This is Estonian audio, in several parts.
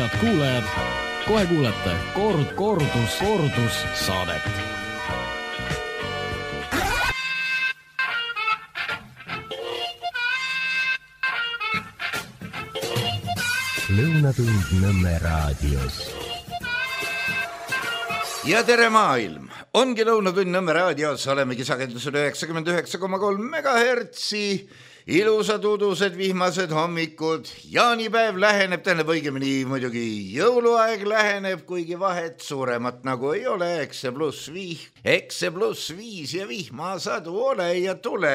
head kuulajad, kohe kuulete kordus saadet. Lõunatund Nõmme raadios. Ja tere maailm! Ongi Lõunatund Nõmme raadios, olemegi sagedusel 99,3 megahertsi. Ilusad udused vihmased hommikud. Jaanipäev läheneb, tähendab õigemini muidugi jõuluaeg läheneb, kuigi vahet suuremat nagu ei ole. Eks see pluss 5 ja vihmasadu ole ja tule.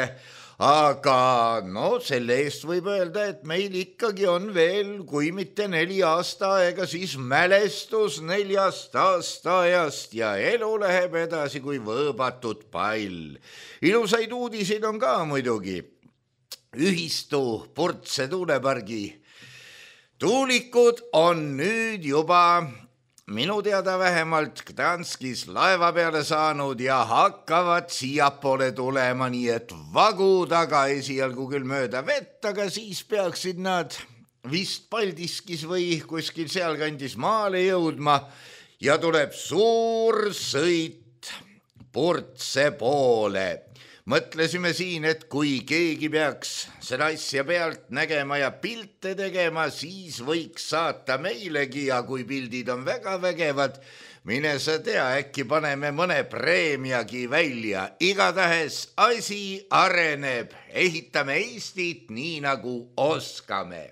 Aga no selle eest võib öelda, et meil ikkagi on veel, kui mitte 4 aasta aega, siis mälestus 4 aastaajast ja elu läheb edasi kui võõbatud pall. Ilusaid uudiseid on ka muidugi. Ühistu Purtse tuulepargi tuulikud on nüüd juba minu teada vähemalt Gdanskis laeva peale saanud ja hakkavad siiapoole tulema, nii et vagu taga esialgu küll mööda vett, aga siis peaksid nad vist Paldiskis või kuskil sealkandis maale jõudma ja tuleb suur sõit Purtse poole. Mõtlesime siin, et kui keegi peaks seda asja pealt nägema ja pilte tegema, siis võiks saata meilegi ja kui pildid on väga vägevad, mine sa tea, äkki paneme mõne preemiagi välja. Igatahes asi areneb, ehitame Eestit nii nagu oskame.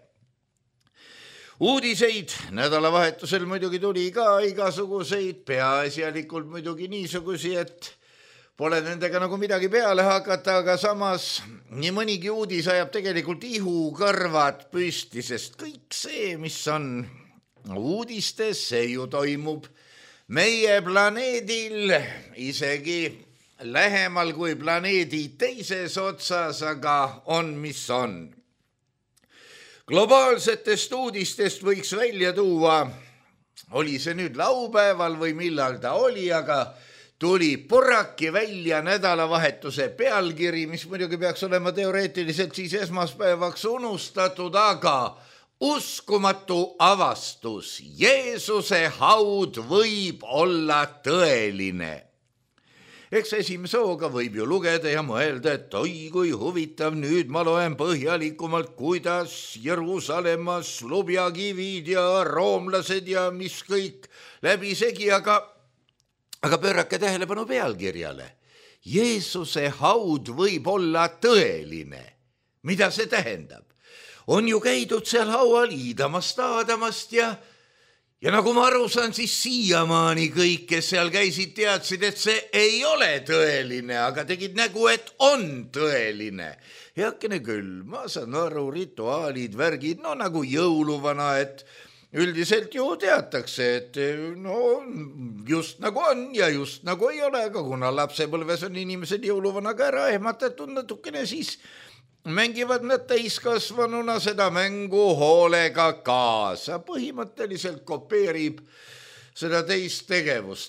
Uudiseid nädalavahetusel muidugi tuli ka igasuguseid, peaasjalikult muidugi niisugusi, et pole nendega nagu midagi peale hakata, aga samas nii mõnigi uudis ajab tegelikult ihu kõrvad püsti, sest kõik see, mis on uudistes, see ju toimub meie planeedil, isegi lähemal kui planeedi teises otsas, aga on mis on. Globaalsetest uudistest võiks välja tuua, oli see nüüd laupäeval või millal ta oli, aga tuli purraki välja nädalavahetuse pealkiri, mis muidugi peaks olema teoreetiliselt siis esmaspäevaks unustatud, aga uskumatu avastus. Jeesuse haud võib olla tõeline. Eks esimese hooga võib ju lugeda ja mõelda, et oi kui huvitav, nüüd ma loen põhjalikumalt, kuidas Jeruusalemmas lubjakivid ja roomlased ja mis kõik läbisegi, aga pöörake tähelepanu pealkirjale. Jeesuse haud võib olla tõeline. Mida see tähendab? On ju käidud seal haual iidamast, aadamast ja nagu ma aru saan, siis siiamaani kõik, kes seal käisid, teadsid, et see ei ole tõeline, aga tegid nägu, et on tõeline. Heakene küll, ma saan aru, rituaalid, värgid, no nagu jõuluvana, et üldiselt ju teatakse, et no just nagu on ja just nagu ei ole, aga kuna lapsepõlves on inimesed jõuluvanaga ära ehmatatud natukene, siis mängivad nad täiskasvanuna seda mängu hoolega kaasa. Põhimõtteliselt kopeerib seda teist tegevust,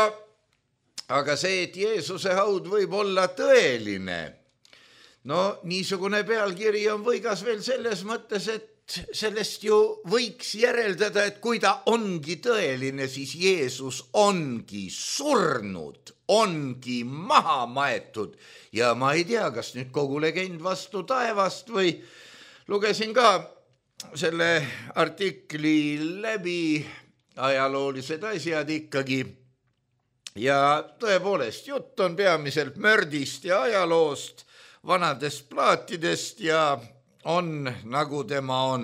aga see, et Jeesuse haud võib olla tõeline, no niisugune pealkiri on võigas veel selles mõttes, et sellest ju võiks järeldada, et kui ta ongi tõeline, siis Jeesus ongi surnud, ongi maha maetud ja ma ei tea, kas nüüd kogu legend vastu taevast või lugesin ka selle artikli läbi, ajaloolised asjad ikkagi ja tõepoolest jutt on peamiselt mördist ja ajaloost, vanadest plaatidest ja on nagu tema on.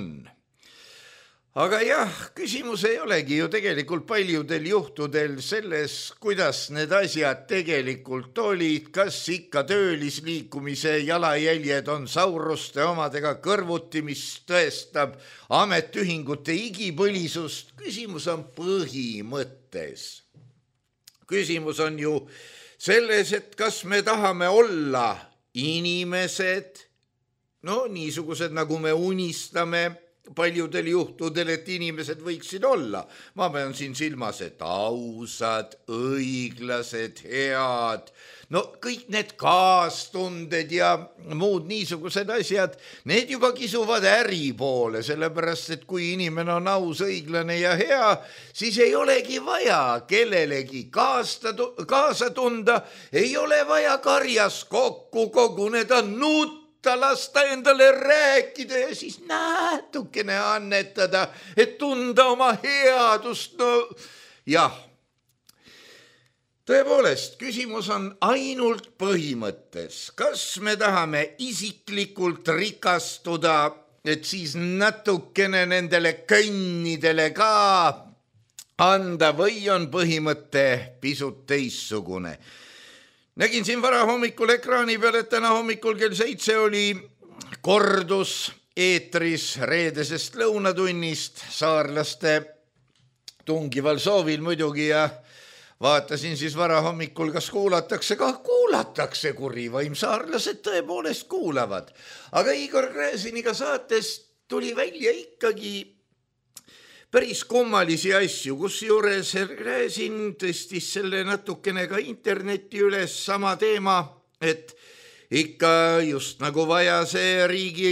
Aga jah, küsimus ei olegi ju tegelikult paljudel juhtudel selles, kuidas need asjad tegelikult olid, kas ikka töölisliikumise jalajäljed on Sauruste omadega kõrvuti, mis tõestab ametiühingute igipõlisust. Küsimus on põhimõttes. Küsimus on ju selles, et kas me tahame olla inimesed, no niisugused, nagu me unistame, paljudel juhtudel, et inimesed võiksid olla. Ma pean siin silmas, et ausad, õiglased, head, no kõik need kaastunded ja muud niisugused asjad, need juba kisuvad äri poole, sellepärast, et kui inimene on aus, õiglane ja hea, siis ei olegi vaja kellelegi kaasa tunda, ei ole vaja karjas kokku koguneda, lasta endale rääkida ja siis natukene annetada, et tunda oma headust. No jah, tõepoolest, küsimus on ainult põhimõttes. Kas me tahame isiklikult rikastuda, et siis natukene nendele kõnnidele ka anda või on põhimõte pisut teissugune? Nägin siin varahommikul ekraani peal, et täna hommikul kell 7 oli kordus eetris reedesest lõunatunnist saarlaste tungival soovil muidugi ja vaatasin siis varahommikul, kas kuulatakse, kurivaim, saarlased tõepoolest kuulavad. Aga Igor Gräziniga saates tuli välja ikkagi päris kummalisi asju, kusjuures Gräzin tõstis selle natukene ka internetti üles sama teema, et ikka just nagu vaja see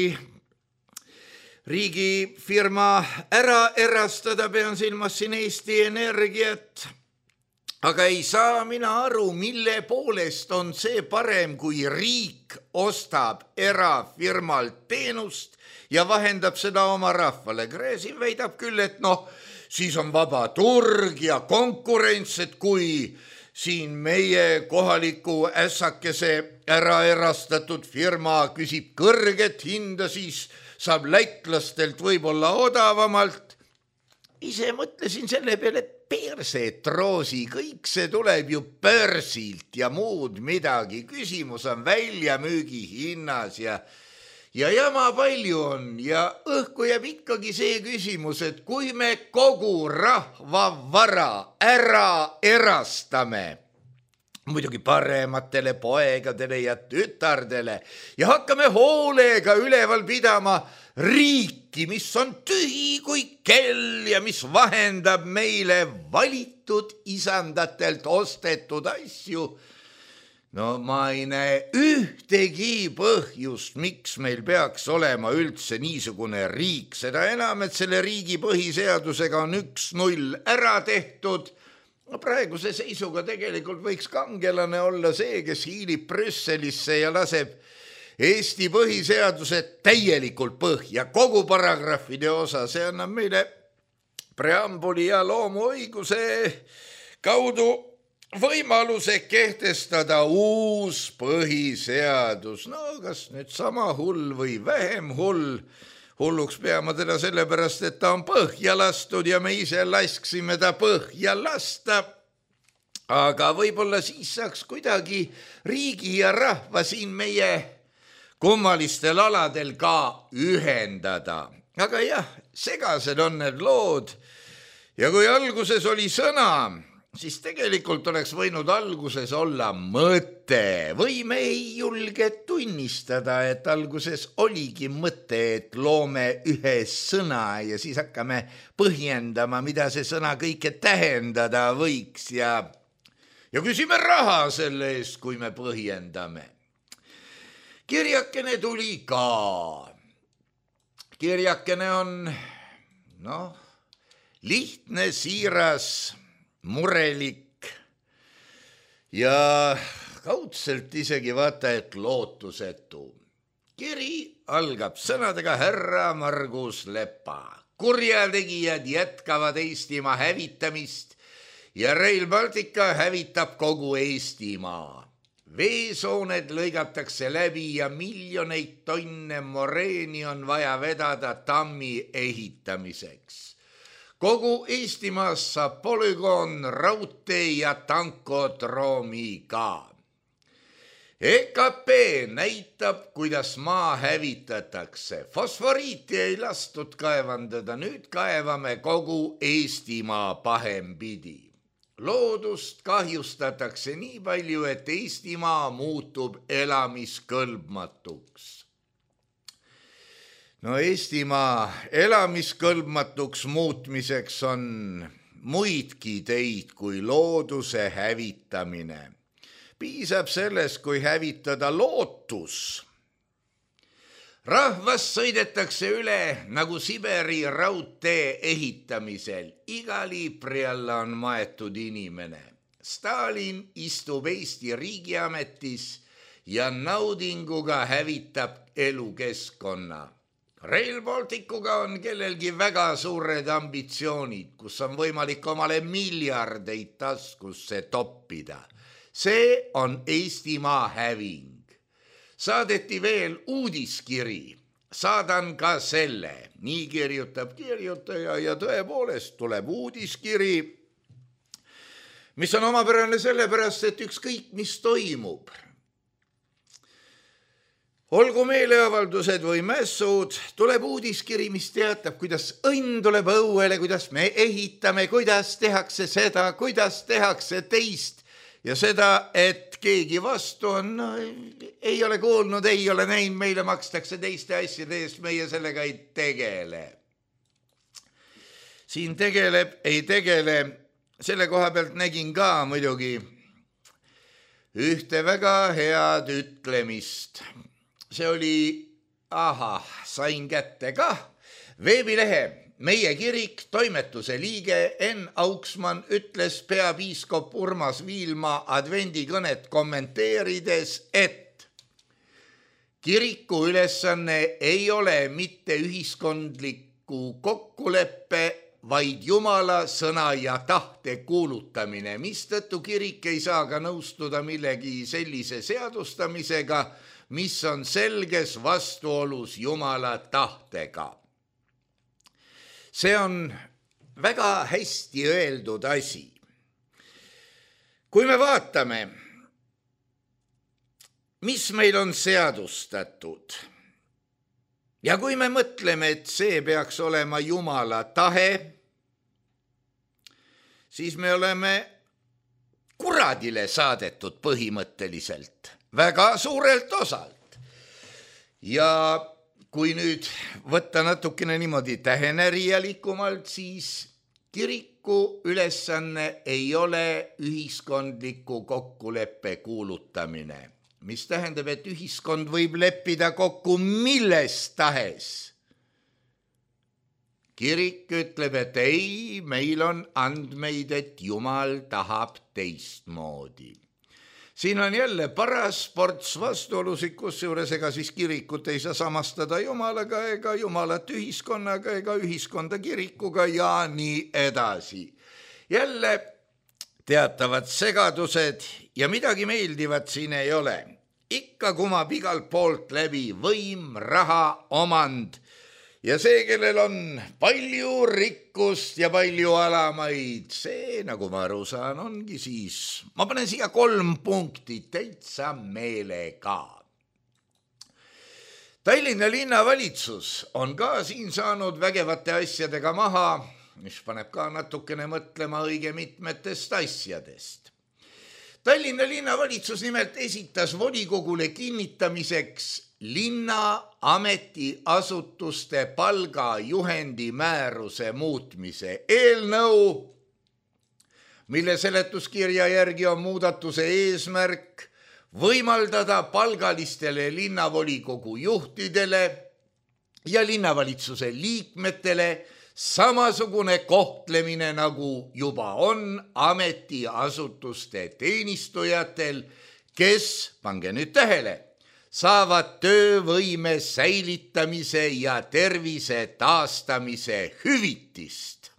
riigifirma ära erastada, pean silmas siin Eesti Energiat, aga ei saa mina aru, mille poolest on see parem, kui riik ostab erafirmalt teenust ja vahendab seda oma rahvale. Gräzin väidab küll, et siis on vaba turg ja konkurents, et kui siin meie kohaliku ässakese ära erastatud firma küsib kõrget hinda, siis saab lätlastelt võib-olla odavamalt. Ise mõtlesin selle peale, et perse troosi, kõik see tuleb ju börsilt ja muud midagi. Küsimus on väljamüügi hinnas ja jama palju on ja õhku jääb ikkagi see küsimus, et kui me kogu rahva vara ära erastame, muidugi parematele poegadele ja tütardele ja hakkame hoolega üleval pidama riiki, mis on tühi kui kell ja mis vahendab meile valitud isandatelt ostetud asju, no ma ei näe ühtegi põhjust, miks meil peaks olema üldse niisugune riik, seda enam, et selle riigi põhiseadusega on 1-0 ära tehtud. Praeguse seisuga tegelikult võiks kangelane olla see, kes hiilib Brüsselisse ja laseb Eesti põhiseaduse täielikult põhja, kogu paragrahvide osa, see annab meile preambuli ja loomuõiguse kaudu võimaluse kehtestada uus põhiseadus. No kas nüüd sama hull või vähem hull, hulluks peama teda sellepärast, et ta on põhja lastud ja me ise lasksime ta põhja lasta. Aga võib-olla siis saaks kuidagi riigi ja rahva siin meie kummalistel aladel ka ühendada. Aga jah, segased on need lood ja kui alguses oli sõna, siis tegelikult oleks võinud alguses olla mõte või me ei julge tunnistada, et alguses oligi mõte, et loome ühe sõna ja siis hakkame põhjendama, mida see sõna kõike tähendada võiks ja küsime raha selle eest, kui me põhjendame. Kirjakene tuli ka. Kirjakene on, lihtne, siiras, murelik ja kaudselt isegi vaata, et lootusetu. Kiri algab sõnadega härra Margus Lepa. Kurjategijad jätkavad Eestimaa hävitamist ja Rail Baltica hävitab kogu Eestimaa. Veesooned lõigatakse läbi ja miljoneid tonne moreeni on vaja vedada tammi ehitamiseks. Kogu Eestimaas saab polügoon, raudtee ja tankodroomi ka. EKP näitab, kuidas maa hävitatakse. Fosforiiti ei lastud kaevandada, nüüd kaevame kogu Eestimaa pahempidi. Loodust kahjustatakse nii palju, et Eestimaa muutub elamiskõlbmatuks. No Eestimaa elamiskõlbmatuks muutmiseks on muidki teid kui looduse hävitamine. Piisab sellest, kui hävitada lootus. Rahvast sõidetakse üle nagu Siberi raudtee ehitamisel. Iga liipri alla on maetud inimene. Stalin istub Eesti riigiametis ja naudinguga hävitab elukeskkonna. Rail Balticuga on kellelgi väga suured ambitsioonid, kus on võimalik omale miljardeid taskusse toppida. See on Eestimaa häving. Saadeti veel uudiskiri. Saadan ka selle. Nii kirjutab kirjutaja ja tõepoolest tuleb uudiskiri, mis on omapärane sellepärast, et ükskõik mis toimub. Olgu meeleavaldused või mässud, tuleb uudiskiri, mis teatab, kuidas õnn tuleb õuele, kuidas me ehitame, kuidas tehakse seda, kuidas tehakse teist. Ja seda, et keegi vastu on, no, ei ole kuulnud, ei ole näinud, meile makstakse teiste asjade eest, meie sellega ei tegele. Siin tegeleb, ei tegele, selle koha pealt nägin ka muidugi ühte väga head ütlemist. See oli, sain kätte ka, veebilehe Meie kirik toimetuse liige Enn Auksmann ütles peapiiskop Urmas Viilma advendikõnet kommenteerides, et kiriku ülesanne ei ole mitte ühiskondliku kokkuleppe, vaid Jumala sõna ja tahte kuulutamine, mistõttu kirik ei saa ka nõustuda millegi sellise seadustamisega, mis on selges vastuolus Jumala tahtega. See on väga hästi öeldud asi. Kui me vaatame, mis meil on seadustatud ja kui me mõtleme, et see peaks olema Jumala tahe, siis me oleme kuradile saadetud põhimõtteliselt, väga suurelt osalt. Ja kui nüüd võtta natukene niimoodi tähenärijalikumalt, siis kiriku ülesanne ei ole ühiskondliku kokkuleppe kuulutamine, mis tähendab, et ühiskond võib leppida kokku milles tahes. Kirik ütleb, et ei, meil on andmeid, et Jumal tahab teistmoodi. Siin on jälle paras ports vastuolusid, kusjuures ega siis kirikut ei saa samastada Jumalaga ega Jumalat ühiskonnaga ega ühiskonda kirikuga ja nii edasi. Jälle teatavad segadused ja midagi meeldivat siin ei ole. Ikka kumab igalt poolt läbi võim, raha, omand ja see, kellel on palju rikkust ja palju alamaid, see, nagu ma aru saan, ongi siis. Ma panen siia 3 punkti täitsa meelega. Tallinna linnavalitsus on ka siin saanud vägevate asjadega maha, mis paneb ka natukene mõtlema õige mitmetest asjadest. Tallinna linnavalitsus nimelt esitas volikogule kinnitamiseks linna ametiasutuste palgajuhendi määruse muutmise eelnõu, mille seletuskirja järgi on muudatuse eesmärk võimaldada palgalistele linnavolikogu juhtidele ja linnavalitsuse liikmetele samasugune kohtlemine, nagu juba on ametiasutuste teenistujatel, kes, pange nüüd tähele, saavad töövõime säilitamise ja tervise taastamise hüvitist.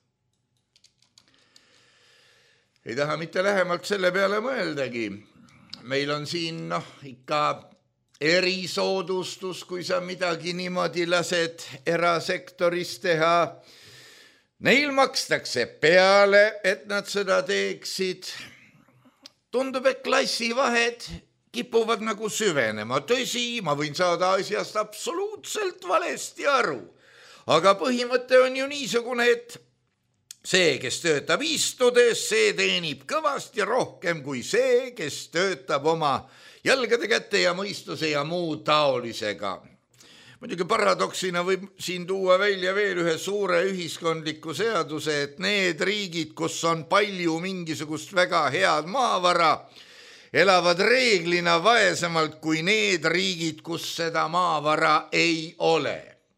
Ei taha mitte lähemalt selle peale mõeldagi. Meil on siin ikka erisoodustus, kui sa midagi niimoodi lased erasektoris teha. Neil makstakse peale, et nad seda teeksid. Tundub, et klassivahed kipuvad nagu süvenema. Tõsi, ma võin saada asjast absoluutselt valesti aru. Aga põhimõte on ju niisugune, et see, kes töötab istudes, see teenib kõvasti rohkem kui see, kes töötab oma jalgade kätte ja mõistuse ja muu taolisega. Muidugi paradoksina võib siin tuua välja veel ühe suure ühiskondliku seaduse, et need riigid, kus on palju mingisugust väga head maavara, elavad reeglina vaesemalt kui need riigid, kus seda maavara ei ole.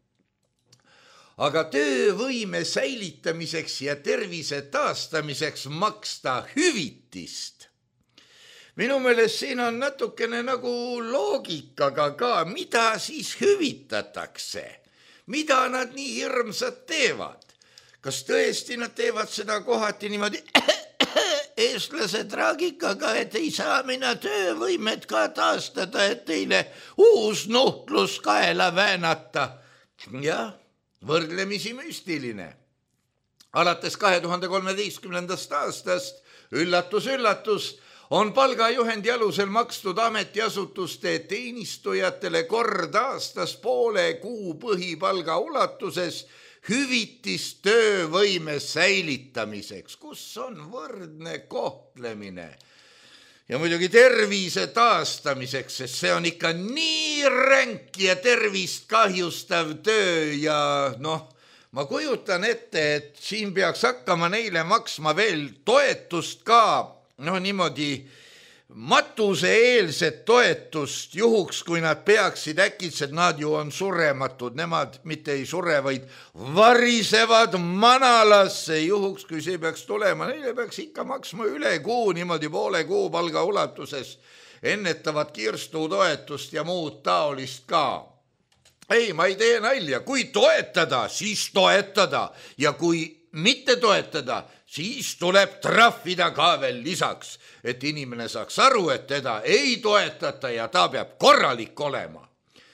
Aga töövõime säilitamiseks ja tervise taastamiseks maksta hüvitist. Minu meelest siin on natukene nagu loogikaga ka, mida siis hüvitatakse, mida nad nii hirmsad teevad. Kas tõesti nad teevad seda kohati niimoodi eestlase traagikaga, et ei saa minna töövõimet ka taastada, et teile uus nuhtlus kaela väänata? Jah, võrdlemisi müstiline. Alates 2013. aastast, üllatus, on palgajuhendi alusel makstud ametiasutuste teenistujatele kord aastas poole kuu põhipalga ulatuses hüvitist töövõime säilitamiseks, kus on võrdne kohtlemine. Ja muidugi tervise taastamiseks, sest see on ikka nii ränk ja tervist kahjustav töö ja ma kujutan ette, et siin peaks hakkama neile maksma veel toetust ka, niimoodi matuse-eelset toetust juhuks, kui nad peaksid äkitselt, nad ju on surematud, nemad mitte ei sure, vaid varisevad manalasse juhuks, kui see peaks tulema, neile peaks ikka maksma üle kuu, niimoodi poole kuu palga ulatuses ennetavat kirstutoetust ja muud taolist ka. Ei, ma ei tee nalja, kui toetada, siis toetada ja kui mitte toetada, siis tuleb trahvida ka veel lisaks, et inimene saaks aru, et teda ei toetata ja ta peab korralik olema.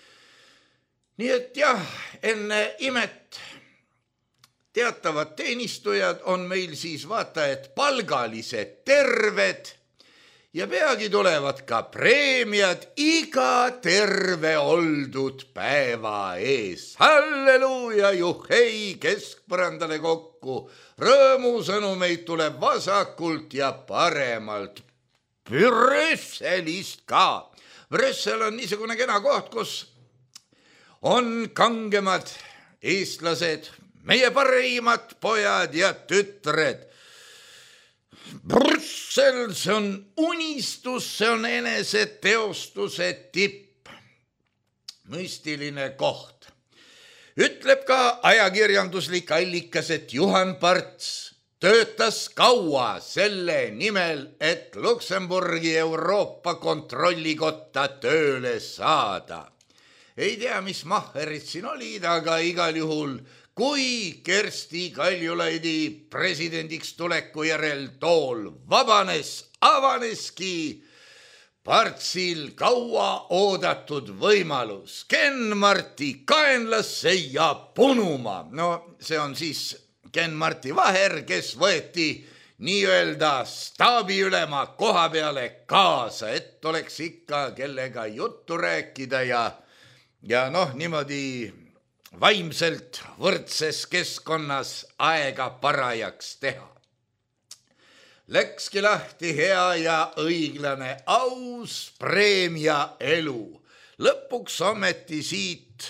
Nii et jah, enne imet teatavad teenistujad on meil siis vaata, et palgalised terved ja peagi tulevad ka preemiad iga terve oldud päeva ees. Halleluuja, juhhei, keskpõrandale kokku. Rõõmusõnumeid tuleb vasakult ja paremalt. Brüsselist ka. Brüssel on niisugune kena koht, kus on kangemad eestlased, meie parimad pojad ja tütred. Brüssel, see on unistus, see on eneseteostuse tipp. Müstiline koht. Ütleb ka ajakirjanduslik allikas, et Juhan Parts töötas kaua selle nimel, et Luksemburgi Euroopa kontrollikotta tööle saada. Ei tea, mis mahverid siin olid, aga igal juhul kui Kersti Kaljulaidi presidendiks tuleku järel tool vabanes, avaneski Partsil kaua oodatud võimalus Ken-Marti kaenlasse ja punuma. See on siis Ken-Marti Vaher, kes võeti nii-öelda staabiülema koha peale kaasa, et oleks ikka kellega juttu rääkida ja niimoodi vaimselt võrdses keskkonnas aega parajaks teha. Läkski lahti hea ja õiglane aus preemia elu. Lõpuks ometi siit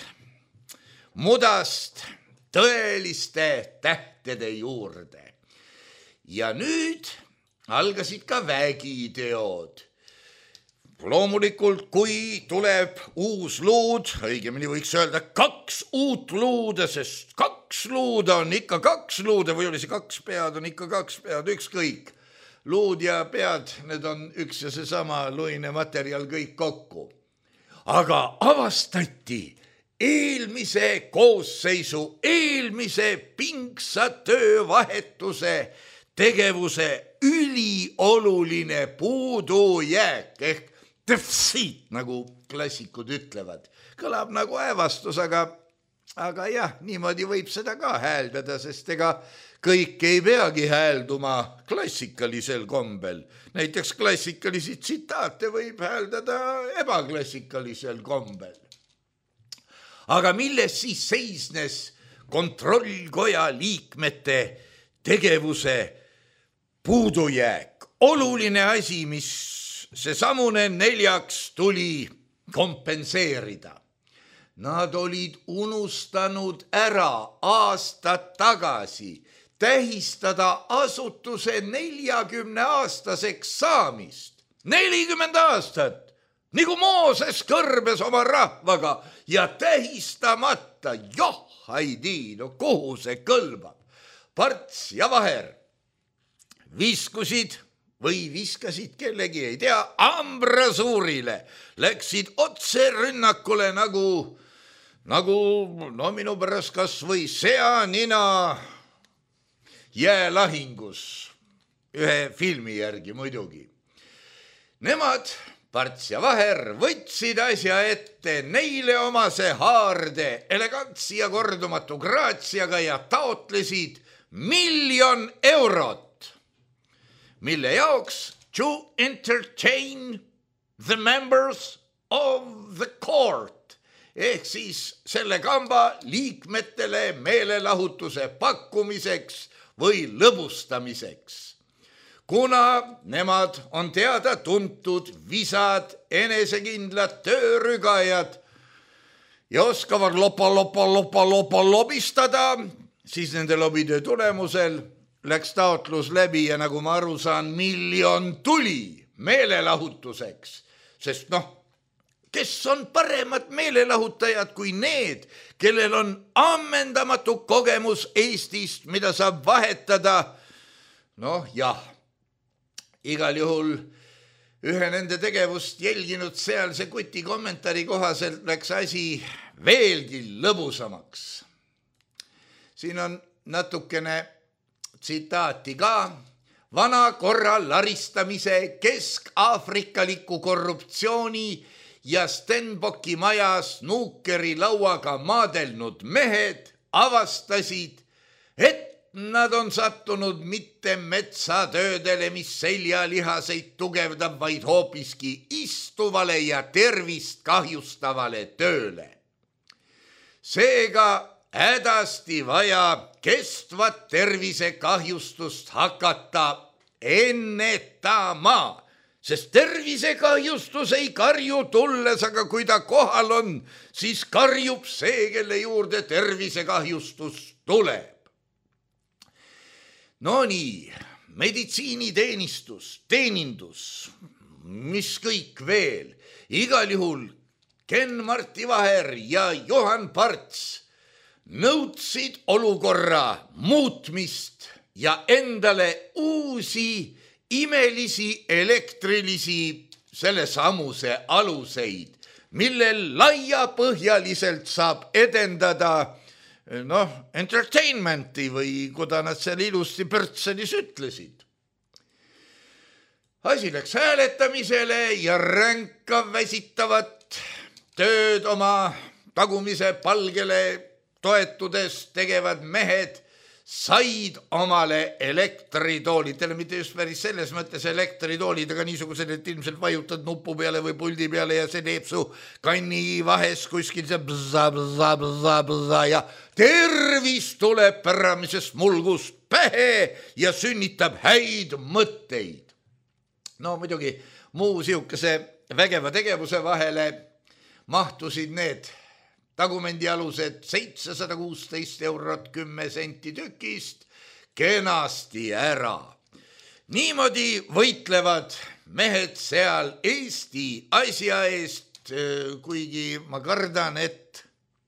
mudast tõeliste tähtede juurde. Ja nüüd algasid ka vägiteod. Loomulikult, kui tuleb uus luud, õigemini võiks öelda 2 uut luude, sest 2 luude on ikka 2 luude, või oli see 2 pead, on ikka 2 pead, ükskõik. Luud ja pead, need on üks ja seesama luine materjal kõik kokku. Aga avastati eelmise koosseisu, eelmise pingsa töövahetuse tegevuse ülioluline puudujääk ehk defitsiit, nagu klassikud ütlevad. Kõlab nagu äevastus, aga jah, niimoodi võib seda ka hääldada, sest ega kõik ei peagi häälduma klassikalisel kombel. Näiteks klassikalisi tsitaate võib hääldada ebaklassikalisel kombel. Aga milles siis seisnes kontrollkoja liikmete tegevuse puudujääk? Oluline asi, mis seesamune 4 tuli kompenseerida. Nad olid unustanud ära aastad tagasi tähistada asutuse 40-aastaseks saamist. 40 aastat, nagu Mooses kõrbes oma rahvaga ja tähistamata, ei tii, no kuhu see kõlbab. Parts ja Vaher viskusid või viskasid kellegi, ei tea, ambrasuurile, läksid otse rünnakule nagu no minu pärast kas või seanina jäälahingus, ühe filmi järgi muidugi. Nemad, Parts ja Vaher, võtsid asja ette neile omase haarde, elegantsi ja kordumatu graatsiaga ja taotlesid 1 000 000 eurot, mille jaoks to entertain the members of the court ehk siis selle kamba liikmetele meelelahutuse pakkumiseks või lõbustamiseks. Kuna nemad on teada-tuntud visad, enesekindlad töörügajad ja oskavad lopa lobistada, siis nende lobitöö tulemusel läks taotlus läbi ja nagu ma aru saan, 1 000 000 tuli meelelahutuseks, sest kes on paremad meelelahutajad kui need, kellel on ammendamatu kogemus Eestist, mida saab vahetada. Jah, igal juhul ühe nende tegevust jälginud sealse kuti kommentaari kohaselt läks asi veelgi lõbusamaks. Siin on natukene tsitaati ka. Vana korra laristamise, kesk-aafrikaliku korruptsiooni ja Stenbocki maja snuukeri lauaga maadelnud mehed avastasid, et nad on sattunud mitte metsatöödele, mis seljalihaseid tugevdab, vaid hoopiski istuvale ja tervist kahjustavale tööle. Seega hädasti vaja kestvat tervisekahjustust hakata ennetama, sest tervisekahjustus ei karju tulles, aga kui ta kohal on, siis karjub see, kelle juurde tervisekahjustus tuleb. No nii, meditsiiniteenistus, teenindus, mis kõik veel, igal juhul Ken-Marti Vaher ja Johan Parts nõudsid olukorra muutmist ja endale uusi imelisi elektrilisi sellesamuse aluseid, millel laiapõhjaliselt saab edendada entertainmenti või kuda nad seal ilusti Pörtsenis ütlesid. Asi läks hääletamisele ja ränka väsitavat tööd oma tagumise palgele toetudes tegevad mehed said omale elektritoolid, mitte just päris selles mõttes elektritoolid, aga niisugused, et ilmselt vajutad nupu peale või puldi peale ja see teeb su kanni vahes kuskil see bza ja tervis tuleb päramisest mulgust pähe ja sünnitab häid mõtteid. Muidugi muu siukese vägeva tegevuse vahele mahtusid need tagumendialused 716 eurot 10 senti tükist kenasti ära. Niimoodi võitlevad mehed seal Eesti asja eest, kuigi ma kardan, et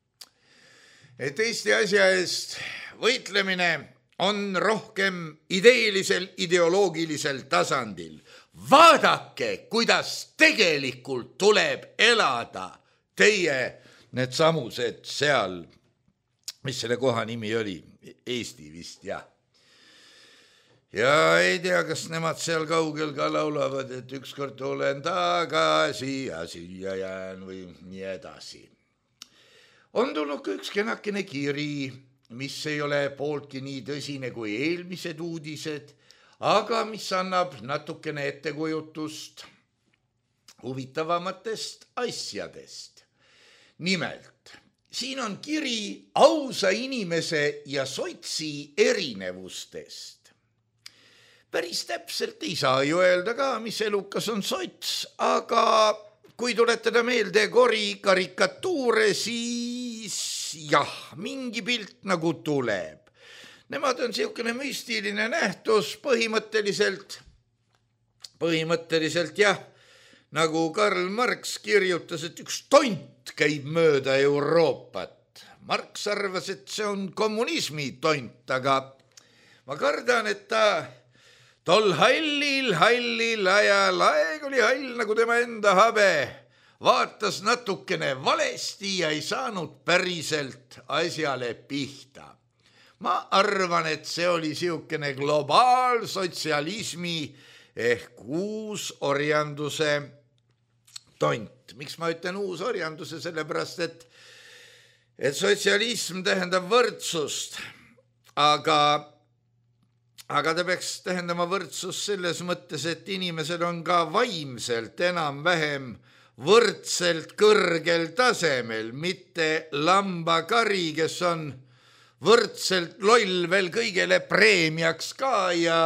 Eesti asja eest võitlemine on rohkem ideelisel, ideoloogilisel tasandil. Vaadake, kuidas tegelikult tuleb elada teie need samused seal, mis selle koha nimi oli, Eesti vist, jah. Ja ei tea, kas nemad seal kaugel ka laulavad, et ükskord olen tagasi ja siia jään või nii edasi. On tulnud ka üks kenakene kiri, mis ei ole pooltki nii tõsine kui eelmised uudised, aga mis annab natukene ettekujutust huvitavamatest asjadest. Nimelt, siin on kiri ausa inimese ja sotsi erinevustest. Päris täpselt ei saa ju öelda ka, mis elukas on sots, aga kui tuletada meelde Kori karikatuure, siis jah, mingi pilt nagu tuleb. Nemad on siukene müstiline nähtus põhimõtteliselt jah, nagu Karl Marx kirjutas, et üks tont käib mööda Euroopat. Marx arvas, et see on kommunismi tont, aga ma kardan, et ta tol hallil ajal, aeg oli hall nagu tema enda habe, vaatas natukene valesti ja ei saanud päriselt asjale pihta. Ma arvan, et see oli siukene globaalsotsialismi ehk uusorjanduse tont. Miks ma ütlen uusorjanduse? Sellepärast, et sotsialism tähendab võrdsust, aga ta peaks tähendama võrdsus selles mõttes, et inimesel on ka vaimselt enam-vähem võrdselt kõrgel tasemel, mitte lambakari, kes on võrdselt loll veel kõigele preemiaks ka ja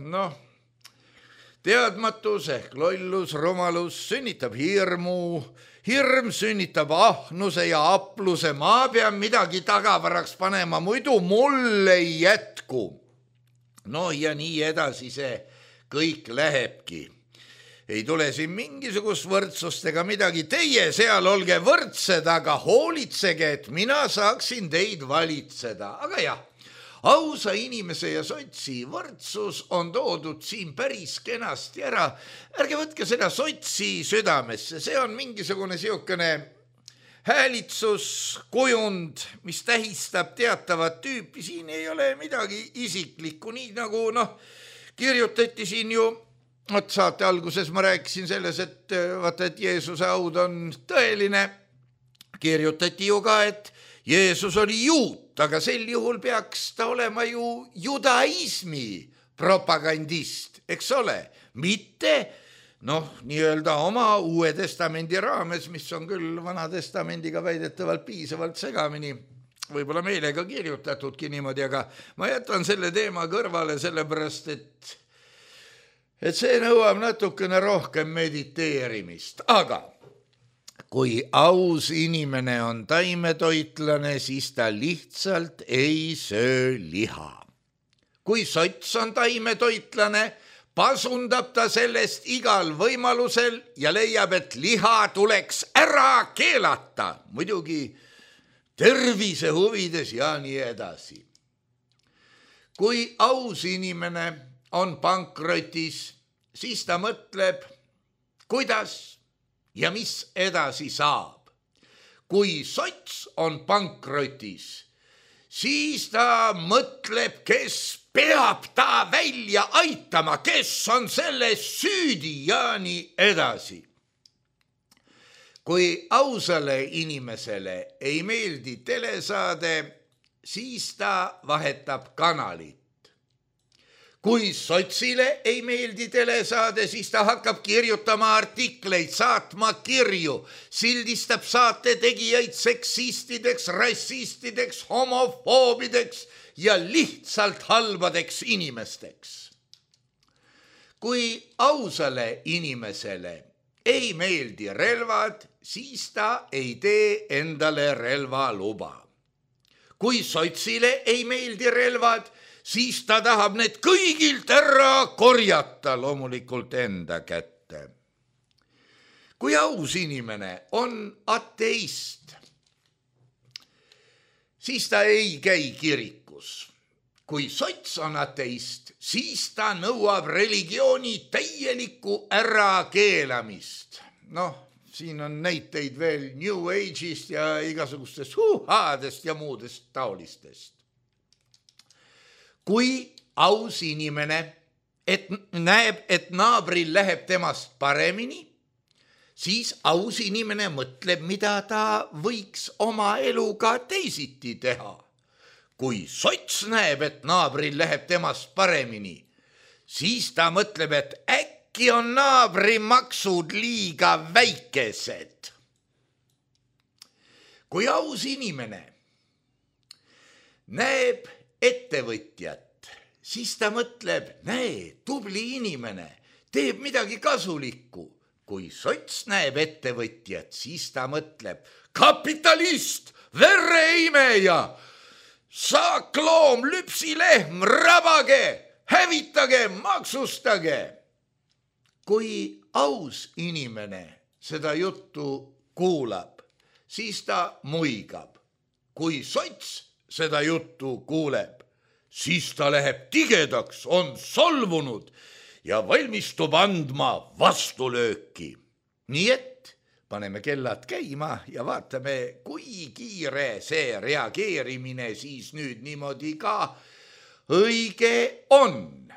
teadmatus ehk lollus, rumalus sünnitab hirmu, hirm sünnitab ahnuse ja apluse, ma pean midagi tagavaraks panema, muidu mul ei jätku. No ja nii edasi see kõik lähebki. Ei tule siin mingisugust võrdsust ega midagi. Teie seal olge võrdsed, aga hoolitsege, et mina saaksin teid valitseda. Aga jah, ausa inimese ja sotsi võrdsus on toodud siin päris kenasti ära. Ärge võtke seda sotsi südamesse, see on mingisugune siukene häälitsuskujund, mis tähistab teatavat tüüpi, siin ei ole midagi isiklikku, nii nagu kirjutati siin ju, saate alguses ma rääkisin selles, et vaata, et Jeesuse aud on tõeline, kirjutati ju ka, et Jeesus oli juut, aga sel juhul peaks ta olema ju judaismi propagandist, eks ole, mitte nii-öelda oma Uue Testamendi raames, mis on küll Vana Testamendiga väidetavalt piisavalt segamini, võib-olla meelega kirjutatudki niimoodi, aga ma jätan selle teema kõrvale sellepärast, et see nõuab natukene rohkem mediteerimist, aga kui aus inimene on taimetoitlane, siis ta lihtsalt ei söö liha. Kui sots on taimetoitlane, pasundab ta sellest igal võimalusel ja leiab, et liha tuleks ära keelata, muidugi tervise huvides ja nii edasi. Kui aus inimene on pankrotis, siis ta mõtleb, kuidas ja mis edasi saab. Kui sots on pankrotis, siis ta mõtleb, kes peab ta välja aitama, kes on selles süüdi ja nii edasi. Kui ausale inimesele ei meeldi telesaade, siis ta vahetab kanalit. Kui sotsile ei meeldi telesaade, siis ta hakkab kirjutama artikleid, saatma kirju, sildistab saate tegijaid seksistideks, rassistideks, homofoobideks ja lihtsalt halbadeks inimesteks. Kui ausale inimesele ei meeldi relvad, siis ta ei tee endale relvaluba. Kui sotsile ei meeldi relvad, siis ta tahab need kõigilt ära korjata loomulikult enda kätte. Kui aus inimene on ateist, siis ta ei käi kirikus. Kui sots on ateist, siis ta nõuab religiooni täielikku ärakeelamist. Siin on näiteid veel New Age'ist ja igasugustest huuhaadest ja muudest taolistest. Kui aus inimene näeb, et naabril läheb temast paremini, siis aus inimene mõtleb, mida ta võiks oma eluga teisiti teha. Kui sots näeb, et naabril läheb temast paremini, siis ta mõtleb, et äkki on naabri maksud liiga väikesed. Kui aus inimene näeb ettevõtjat, siis ta mõtleb, näe, tubli inimene, teeb midagi kasulikku. kui sots näeb ettevõtjat, siis ta mõtleb kapitalist, verreimeja, saakloom, lüpsilehm, rabage, hävitage, maksustage. Kui aus inimene seda juttu kuulab, siis ta muigab. Kui sots seda juttu kuuleb, siis ta läheb tigedaks, on solvunud ja valmistub andma vastulööki. Nii et paneme kellad käima ja vaatame, kui kiire see reageerimine siis nüüd niimoodi ka õige on.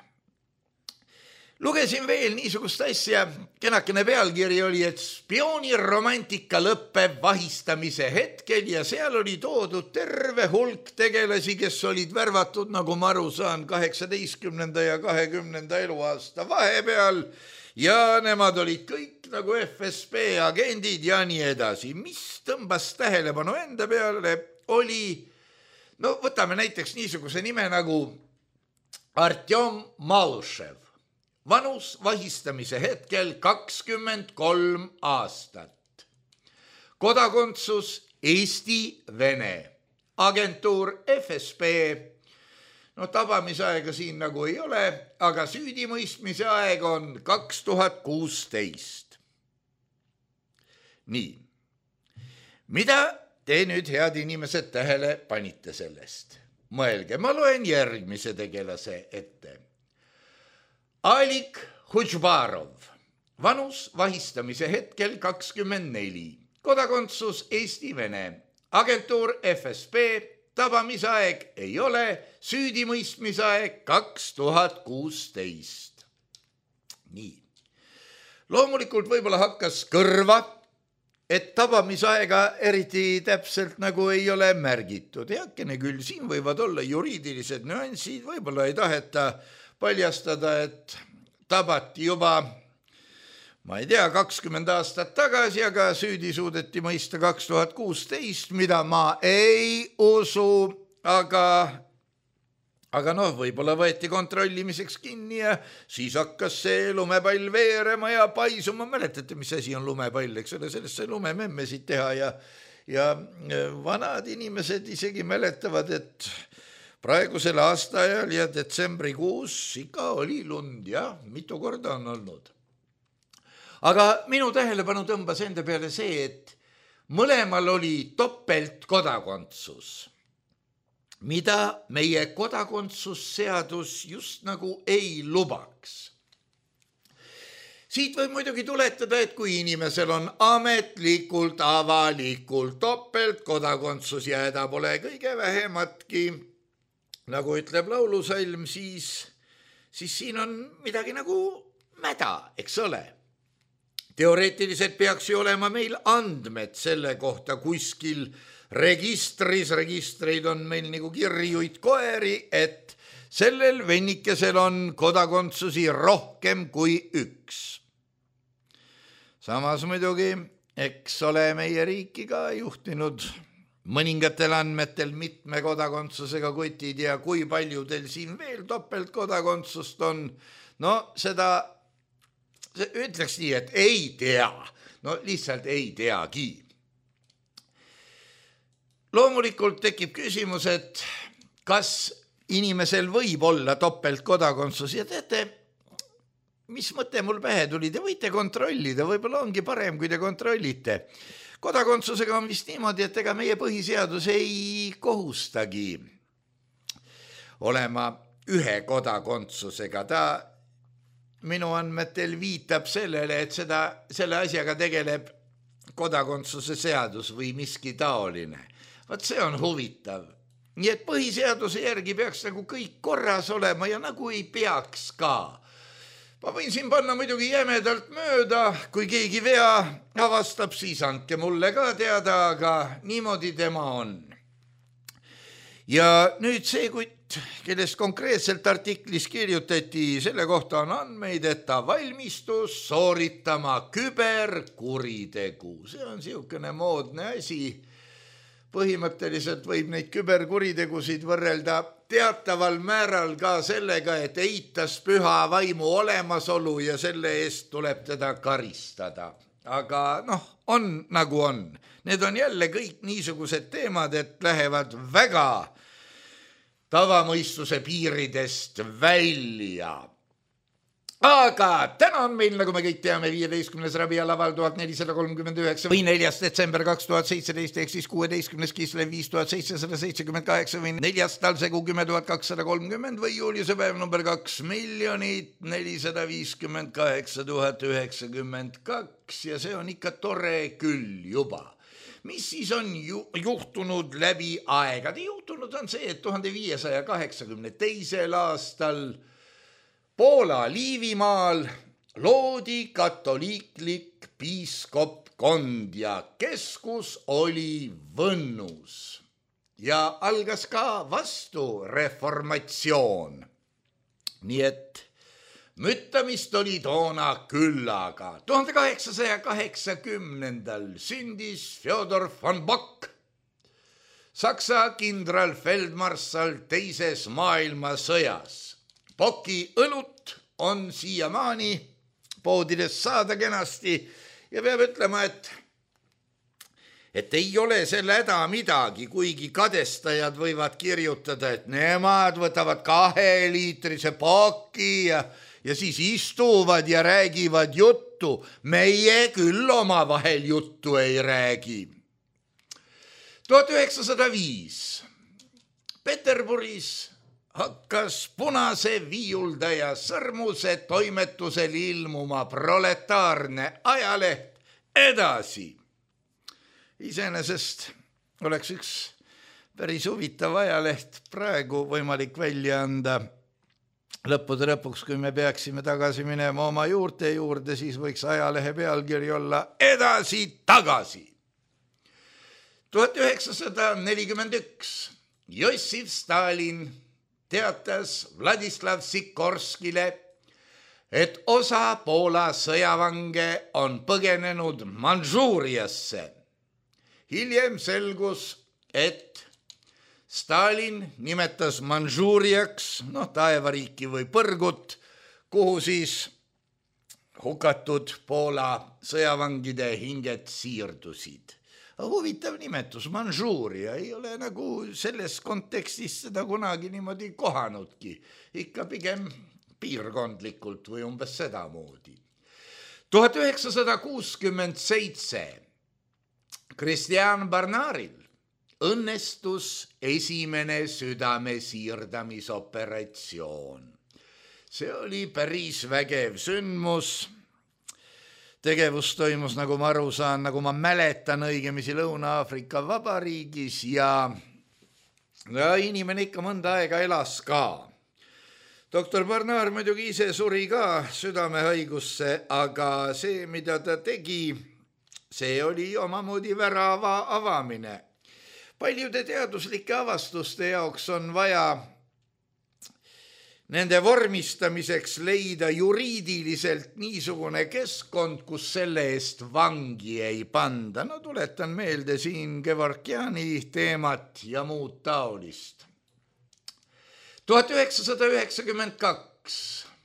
Lugesin veel niisugust asja, kenakene pealkiri oli, et spiooniromantika lõpeb vahistamise hetkel ja seal oli toodud terve hulk tegelasi, kes olid värvatud, nagu ma aru saan, 18. ja 20. eluaasta vahepeal ja nemad olid kõik nagu FSB agendid ja nii edasi. Mis tõmbas tähelepanu enda peale oli, no võtame näiteks niisuguse nime nagu Artjom Malušev. Vanus vahistamise hetkel 23 aastat. Kodakondsus Eesti-Vene. Agentuur FSB. No tabamisaega siin nagu ei ole, aga süüdimõistmise aeg on 2016. Nii. Mida te nüüd, head inimesed, tähele panite sellest? Mõelge, ma loen järgmise tegelase ette. Alik Hutšbarov, vanus vahistamise hetkel 24, kodakondsus Eesti-Vene, agentuur FSB, tabamisaeg ei ole, süüdimõistmisaeg 2016. Nii. Loomulikult võib-olla hakkas kõrva, et tabamisaega eriti täpselt nagu ei ole märgitud. Heakene küll, siin võivad olla juriidilised nüansid, võib-olla ei taheta paljastada, et tabati juba, ma ei tea, 20 aastat tagasi, aga süüdi suudeti mõista 2016, mida ma ei usu, aga noh, võib-olla võeti kontrollimiseks kinni ja siis hakkas see lumepall veerema ja paisuma. Mäletate, mis asi on lumepall, eks ole, sellest sai lumememmesid teha ja vanad inimesed isegi mäletavad, et praegusel aastaajal ja detsembrikuus ikka oli lund ja mitu korda on olnud. Aga minu tähelepanu tõmbas enda peale see, et mõlemal oli topeltkodakondsus, mida meie kodakondsusseadus just nagu ei lubaks. Siit võib muidugi tuletada, et kui inimesel on ametlikult, avalikult topeltkodakondsus ja häda pole kõige vähematki, nagu ütleb laulusalm, siis siin on midagi nagu mäda, eks ole. Teoreetiliselt peaks ju olema meil andmed selle kohta kuskil registris, registreid on meil nagu kirjuid koeri, et sellel vennikesel on kodakondsusi rohkem kui üks. Samas muidugi, eks ole meie riiki ka juhtinud mõningatel andmetel mitme kodakondsusega kutid ja kui palju teil siin veel topeltkodakondsust on, no seda ütleks nii, et ei tea, no lihtsalt ei teagi. Loomulikult tekib küsimus, et kas inimesel võib olla topeltkodakondsus ja teate, mis mõte mul pähe tuli, te võite kontrollida, võib-olla ongi parem, kui te kontrollite. Kodakondsusega on vist niimoodi, et ega meie põhiseadus ei kohustagi olema ühe kodakondsusega. Ta minu andmetel viitab sellele, et selle asjaga tegeleb kodakondsuse seadus või miski taoline. Vaat see on huvitav. Nii et põhiseaduse järgi peaks nagu kõik korras olema ja nagu ei peaks ka. Ma võin siin panna muidugi jämedalt mööda, kui keegi vea avastab, siis andke mulle ka teada, aga niimoodi tema on. Ja nüüd see kutt, kellest konkreetselt artiklis kirjutati, selle kohta on andmeid, et ta valmistus sooritama küberkuritegu. See on siukene moodne asi. põhimõtteliselt võib neid küberkuritegusid võrrelda teataval määral ka sellega, et eitas püha vaimu olemasolu ja selle eest tuleb teda karistada. Aga on nagu on. Need on jälle kõik niisugused teemad, et lähevad väga tavamõistuse piiridest välja. Aga täna on meil, nagu me kõik teame, 15. Rabiul aval 1439 või 4. detsember 2017 ehk siis 16. Kislev 5778 või 4. talsegu 10.230 või juuliuse päev number 2 458 092 ja see on ikka tore küll juba. Mis siis on juhtunud läbi aegade? Juhtunud on see, et 1582. aastal Poola Liivimaal loodi katoliiklik piiskopkond ja keskus oli Võnnus ja algas ka vastureformatsioon. Nii et müttamist oli toona küllaga. 1880. sündis Fjodor von Bock, Saksa kindralfeldmarssal teises maailmasõjas. Bocki õlut on siiamaani poodides saada kenasti ja peab ütlema, et ei ole selle häda midagi, kuigi kadestajad võivad kirjutada, et nemad võtavad 2-liitrise Bocki ja siis istuvad ja räägivad juttu. Meie küll omavahel juttu ei räägi. 1905 Peterburis hakkas punase viiuldaja Sõrmuse toimetusel ilmuma proletaarne ajaleht Edasi. Iseenesest oleks üks päris huvitav ajaleht praegu võimalik välja anda. Lõppude lõpuks, kui me peaksime tagasi minema oma juurte juurde, siis võiks ajalehe pealkiri olla Edasi tagasi. 1941 Jossif Stalin teatas Vladislav Sikorskile, et osa Poola sõjavange on põgenenud Mandžuuriasse. Hiljem selgus, et Stalin nimetas Mandžuuriaks, taevariiki või põrgut, kuhu siis hukatud Poola sõjavangide hinged siirdusid. Huvitav nimetus, Mandžuuria, ei ole nagu selles kontekstis seda kunagi niimoodi kohanudki. Ikka pigem piirkondlikult või umbes sedamoodi. 1967 Christian Barnardil õnnestus esimene südame siirdamisoperatsioon. See oli päris vägev sündmus. Tegevus toimus, nagu ma aru saan, nagu ma mäletan õigemisi Lõuna-Aafrika Vabariigis ja inimene ikka mõnda aega elas ka. Doktor Barnard muidugi ise suri ka südamehaigusse, aga see, mida ta tegi, see oli omamoodi värava avamine. Paljude teaduslike avastuste jaoks on vaja nende vormistamiseks leida juriidiliselt niisugune keskkond, kus selle eest vangi ei panda. Tuletan meelde siin Kevorkiani teemat ja muud taolist. 1992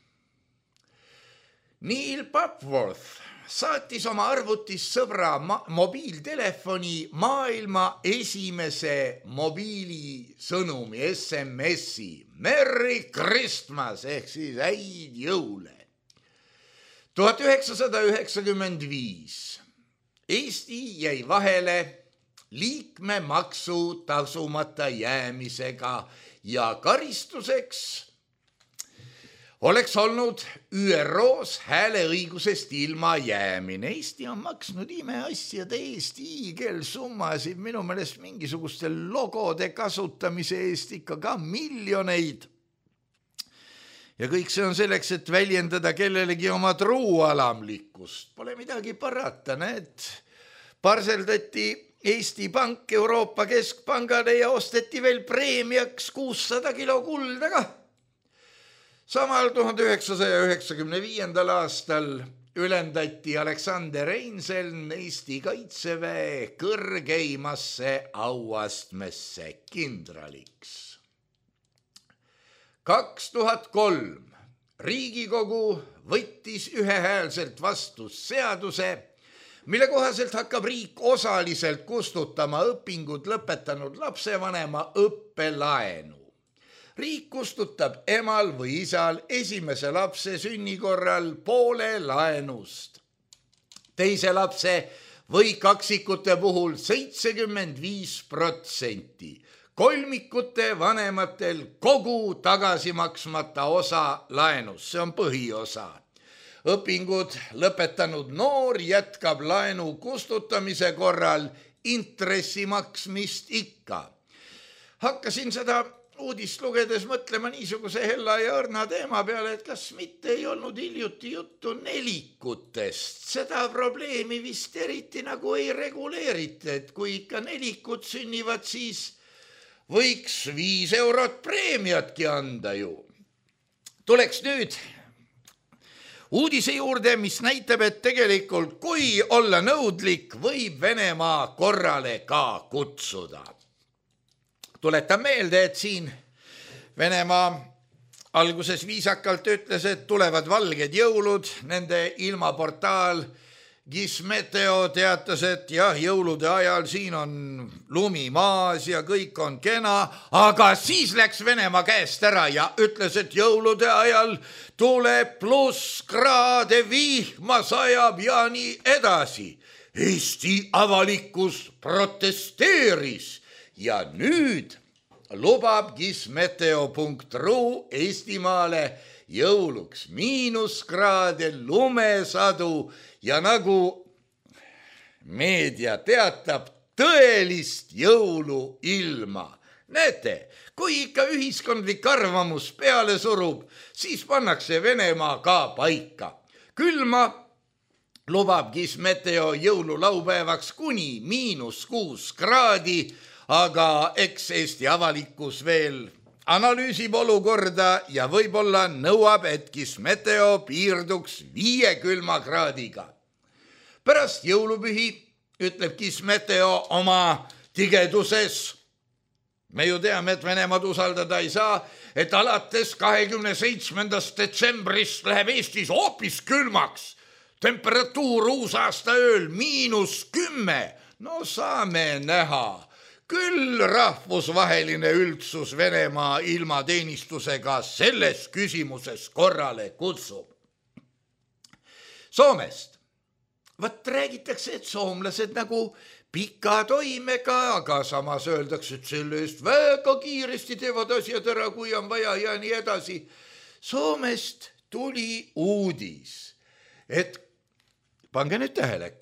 Neil Papworth saatis oma arvutis sõbra mobiiltelefoni maailma esimese mobiilisõnumi, SMS-i. Merry Christmas ehk siis häid jõule. 1995 Eesti jäi vahele liikmemaksu tasumata jäämisega ja karistuseks oleks olnud ÜROs hääleõigusest ilma jäämine. Eesti on maksnud imeasjade eest hiigelsummasid, minu meelest mingisuguste logode kasutamise eest ikka ka miljoneid. Ja kõik see on selleks, et väljendada kellelegi oma truualamlikkust. Pole midagi parata, näed. Parseldati Eesti Pank Euroopa Keskpangale ja osteti veel preemiaks 600 kilo kulda ka. Samal 1995. aastal ülendati Aleksander Reinselm Eesti Kaitseväe kõrgeimasse auastmesse kindraliks. 2003 Riigikogu võttis ühehäälselt vastu seaduse, mille kohaselt hakkab riik osaliselt kustutama õpingud lõpetanud lapsevanema õppelaenu. Riik kustutab emal või isal esimese lapse sünni korral poole laenust, teise lapse või kaksikute puhul 75%, kolmikute vanematel kogu tagasimaksmata osa laenust, see on põhiosa. Õpingud lõpetanud noor jätkab laenu kustutamise korral intressi maksmist ikka. Hakkasin seda uudist lugedes mõtlema niisuguse hella ja õrna teema peale, et kas mitte ei olnud hiljuti juttu nelikutest. Seda probleemi vist eriti nagu ei reguleerita, et kui ikka nelikud sünnivad, siis võiks 5 eurot preemiatki anda ju. Tuleks nüüd uudise juurde, mis näitab, et tegelikult kui olla nõudlik, võib Venemaa korrale ka kutsuda. Tuletan meelde, et siin Venemaa alguses viisakalt ütles, et tulevad valged jõulud, nende ilmaportaal Gizmeteo teatas, et jah, jõulude ajal siin on lumi maas ja kõik on kena, aga siis läks Venemaa käest ära ja ütles, et jõulude ajal tuleb +kraade, vihma sajab ja nii edasi. Eesti avalikkus protesteeris ja nüüd lubab Gizmeteo.ru Eestimaale jõuluks -kraade, lumesadu ja nagu meedia teatab, tõelist jõuluilma. Näete, kui ikka ühiskondlik arvamus peale surub, siis pannakse Venemaa ka paika. Külma lubab Gizmeteo jõululaupäevaks kuni -6 kraadi, aga eks Eesti avalikkus veel analüüsib olukorda ja võib-olla nõuab, et Gizmeteo piirduks 5 külmakraadiga. Pärast jõulupühi ütleb Gizmeteo oma tigeduses. Me ju teame, et Venemaad usaldada ei saa, et alates 27. detsembrist läheb Eestis hoopis külmaks. Temperatuur uusaasta ööl -10. No saame näha. Küll rahvusvaheline üldsus Venemaa ilmateenistusega selles küsimuses korrale kutsub. Soomest. Vat räägitakse, et soomlased nagu pika toimega, aga samas öeldakse, et selle eest väga kiiresti teevad asjad ära, kui on vaja ja nii edasi. Soomest tuli uudis, et pange nüüd tähele,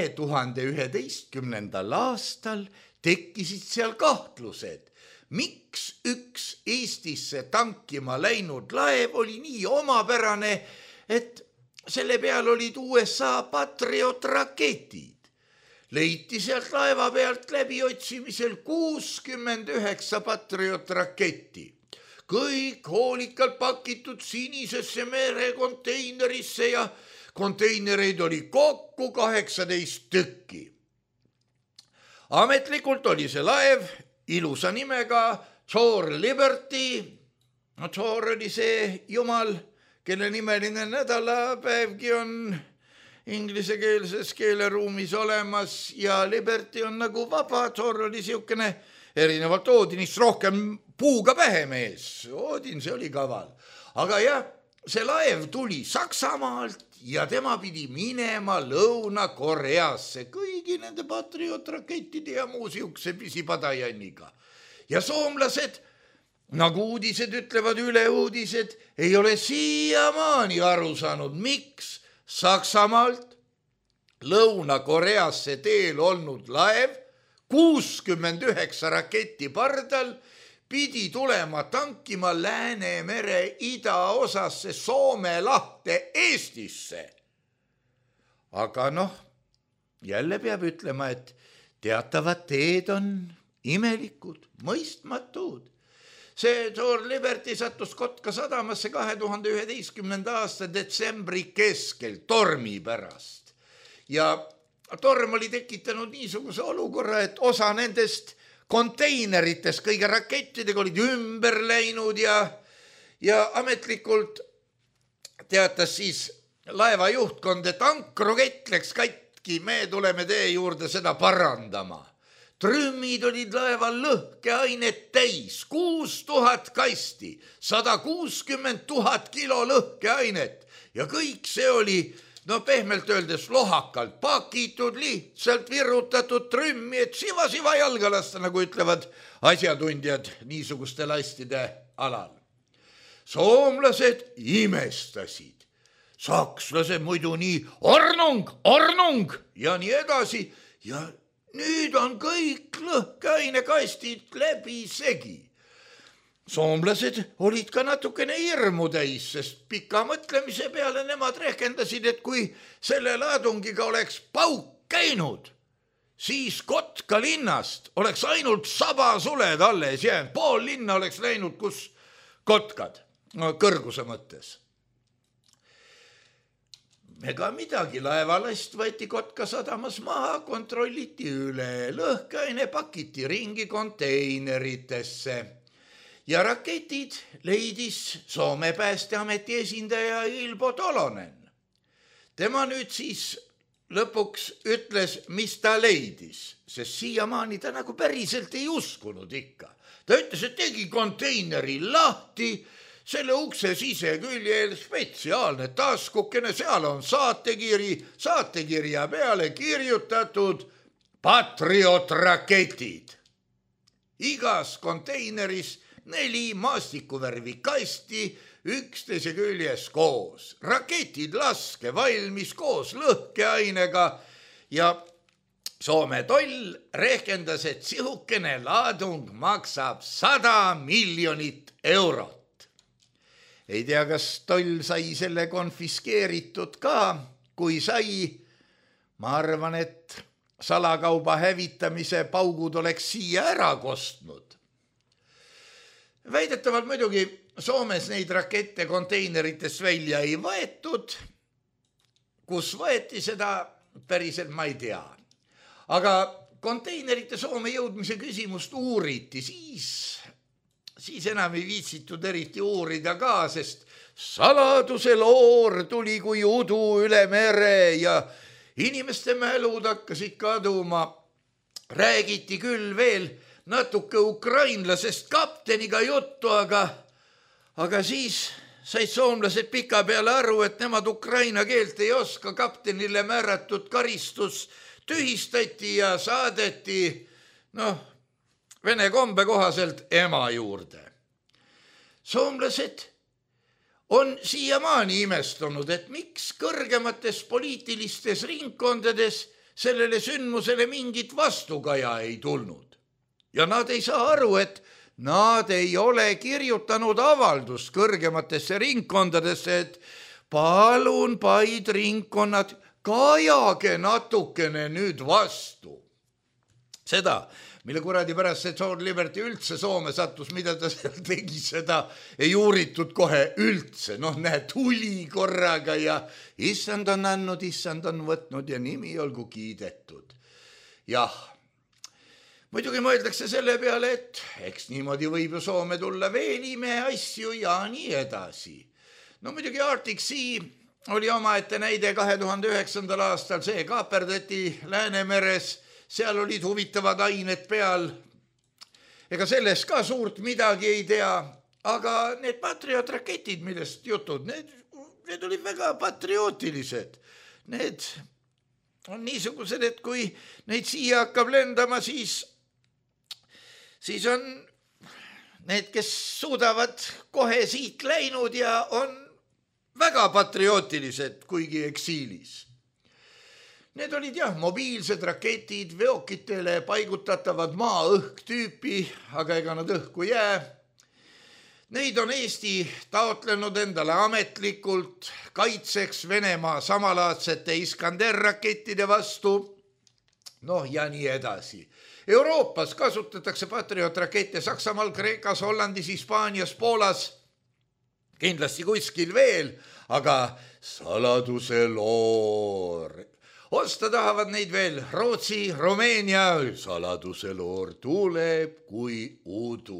2011. aastal tekkisid seal kahtlused, miks üks Eestisse tankima läinud laev oli nii omapärane, et selle peal olid USA Patriot raketid. Leiti sealt laeva pealt läbiotsimisel 69 Patriot raketti. Kõik hoolikalt pakitud sinisesse mere konteinerisse ja konteinereid oli kokku 18 tükki. Ametlikult oli see laev ilusa nimega Thor Liberty. No, Thor oli see jumal, kelle nimeline nädalapäevgi on inglisekeelses keeleruumis olemas ja Liberty on nagu vaba. Thor oli siukene erinevalt Oodinist rohkem puuga pähemees. Oodin, see oli kaval. Aga jah, see laev tuli Saksamaalt ja tema pidi minema Lõuna-Koreasse kõigi nende Patriot rakettide ja muu siukse pisipadajanniga. Ja soomlased, nagu uudised ütlevad, üleuudised, ei ole siiamaani aru saanud, miks Saksamaalt Lõuna-Koreasse teel olnud laev 69 raketi pardal pidi tulema tankima Läänemere idaosasse Soome lahte Eestisse. Aga noh, jälle peab ütlema, et teatavad teed on imelikud, mõistmatud. see Thor Liberty sattus Kotka sadamasse 2011. aasta detsembri keskel tormi pärast. Ja torm oli tekitanud niisuguse olukorra, et osa nendest konteineritest kõige rakettidega olid ümber läinud ja ametlikult teatas siis laeva juhtkond, et ankrokett läks katki, me tuleme tee juurde seda parandama. Trümmid olid laeval lõhkeainet täis, 6000 kasti, 160 000 kilo lõhkeainet ja kõik see oli, pehmelt öeldes lohakalt pakitud, lihtsalt virutatud trümmi, et siva jalga lasta, nagu ütlevad asjatundjad niisuguste lastide alal. Soomlased imestasid, sakslased muidu nii ornung ja nii edasi ja nüüd on kõik lõhkeainekastid läbisegi. Soomlased olid ka natukene hirmu täis, sest pika mõtlemise peale nemad rehkendasid, et kui selle laadungiga oleks pauk käinud, siis Kotka linnast oleks ainult sabasuled alles jäänud, pool linna oleks läinud, kus kotkad, kõrguse mõttes. Ega midagi, laevalast võeti Kotka sadamas maha, kontrolliti üle, lõhkeaine pakiti ringi konteineritesse ja raketid leidis Soome päästeameti esindaja Ilpo Tolonen. Tema nüüd siis lõpuks ütles, mis ta leidis, sest siiamaani ta nagu päriselt ei uskunud ikka. Ta ütles, et tegi konteineri lahti, selle ukse siseküljel spetsiaalne taskukene, seal on saatekirja peale kirjutatud Patriot raketid. Igas konteineris 4 maastikuvärvi kasti, üksteise küljes koos. Raketid laske valmis koos lõhkeainega ja Soome toll rehkendas, et sihukene laadung maksab 100 miljonit eurot. Ei tea, kas toll sai selle konfiskeeritud ka, kui sai. Ma arvan, et salakauba hävitamise paugud oleks siia ära kostnud. Väidetavalt muidugi Soomes neid rakette konteineritest välja ei võetud. Kus võeti seda, päriselt ma ei tea. Aga konteinerite Soome jõudmise küsimust uuriti, siis enam ei viitsitud eriti uurida ka, sest saladuse loor tuli kui udu üle mere ja inimeste mälud hakkasid kaduma. Räägiti küll veel natuke ukrainlasest kapteniga juttu, aga siis said soomlased pika peale aru, et nemad ukraina keelt ei oska, kaptenile määratud karistus tühistati ja saadeti, vene kombe kohaselt ema juurde. Soomlased on siiamaani imestunud, et miks kõrgemates poliitilistes ringkondades sellele sündmusele mingit vastukaja ei tulnud. Ja nad ei saa aru, et nad ei ole kirjutanud avaldust kõrgematesse ringkondadesse, et palun, Paid ringkonnad, kajage natukene nüüd vastu. Seda, mille kuradi pärast see Thor Liberty üldse Soome sattus, mida ta seal tegi, seda ei uuritud kohe üldse. Tuli korraga ja issand on andnud, issand on võtnud ja nimi olgu kiidetud. Jah, muidugi mõeldakse selle peale, et eks niimoodi võib ju Soome tulla veel ime asju ja nii edasi. Muidugi Arctic Sea oli omaette näide 2009. aastal, see kaaperdati Läänemeres, seal olid huvitavad ained peal. Ega sellest ka suurt midagi ei tea, aga need Patriot raketid, millest jutud, need olid väga patriootilised. Need on niisugused, et kui neid siia hakkab lendama, siis on need, kes suudavad kohe siit läinud ja on väga patriootilised, kuigi eksiilis. Need olid mobiilsed raketid, veokitele paigutatavad maa-õhk tüüpi, aga ega nad õhku jää. Neid on Eesti taotlenud endale ametlikult kaitseks Venemaa samalaadsete Iskander rakettide vastu. noh ja nii edasi. Euroopas kasutatakse Patriot-rakette Saksamaal, Kreekas, Hollandis, Hispaanias, Poolas, kindlasti kuskil veel, aga saladuse loor. Osta tahavad neid veel Rootsi, Rumeenia, saladuse loor tuleb kui udu.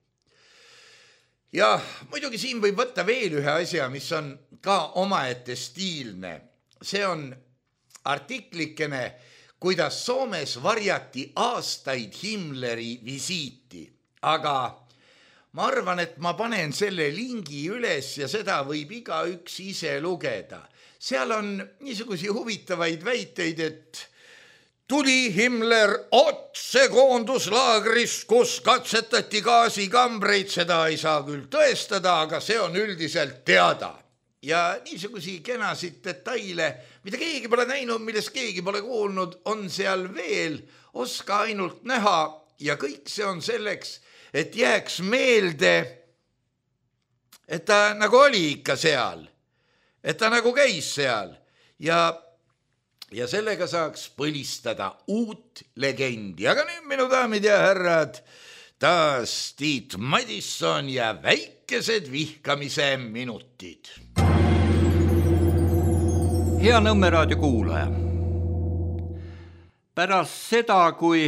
Ja muidugi siin võib võtta veel ühe asja, mis on ka omaette stiilne. See on artiklikene, kuidas Soomes varjati aastaid Himmleri visiiti. Aga ma arvan, et ma panen selle lingi üles ja seda võib igaüks ise lugeda. Seal on niisugusi huvitavaid väiteid, et tuli Himmler otse koonduslaagrist, kus katsetati gaasikambreid, seda ei saa küll tõestada, aga see on üldiselt teada. Ja niisugusi kenasid detaile, mida keegi pole näinud, millest keegi pole kuulnud, on seal veel, oska ainult näha ja kõik see on selleks, et jääks meelde, et ta nagu oli ikka seal, et ta nagu käis seal ja sellega saaks põlistada uut legendi. Aga nüüd, minu daamid ja härrad, taas Tiit Madisson ja väikesed vihkamise minutid. Hea Nõmme raadio kuulaja. Pärast seda, kui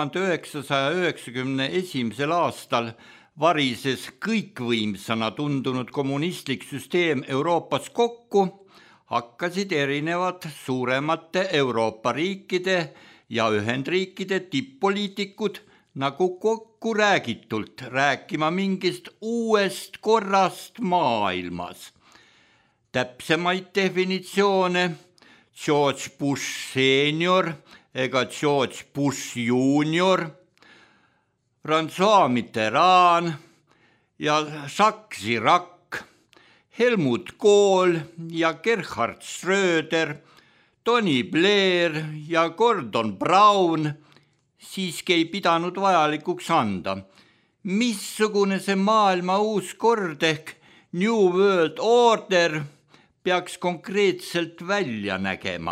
1991. aastal varises kõikvõimsana tundunud kommunistlik süsteem Euroopas kokku, hakkasid erinevad suuremate Euroopa riikide ja Ühendriikide tipp-poliitikud nagu kokku räägitult rääkima mingist uuest korrast maailmas. Täpsemaid definitsioone George Bush senior ega George Bush junior, François Mitterrand ja Jacques Chirac, Helmut Kohl ja Gerhard Schröder, Tony Blair ja Gordon Brown siiski ei pidanud vajalikuks anda. Missugune see maailma uus kord ehk New World Order peaks konkreetselt välja nägema.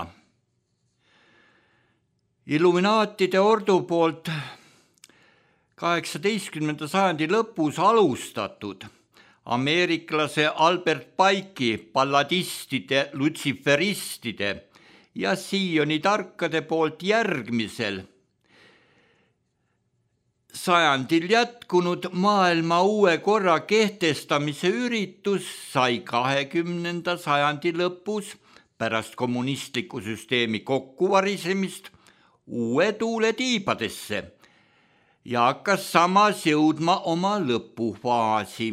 Illuminaatide ordu poolt 18. sajandi lõpus alustatud ameeriklase Albert Pike'i balladistide, lutsiferistide ja Sioni tarkade poolt järgmisel sajandil jätkunud maailma uue korra kehtestamise üritus sai 20. sajandi lõpus pärast kommunistliku süsteemi kokkuvarisemist uue tuule tiibadesse ja hakkas samas jõudma oma lõpufaasi.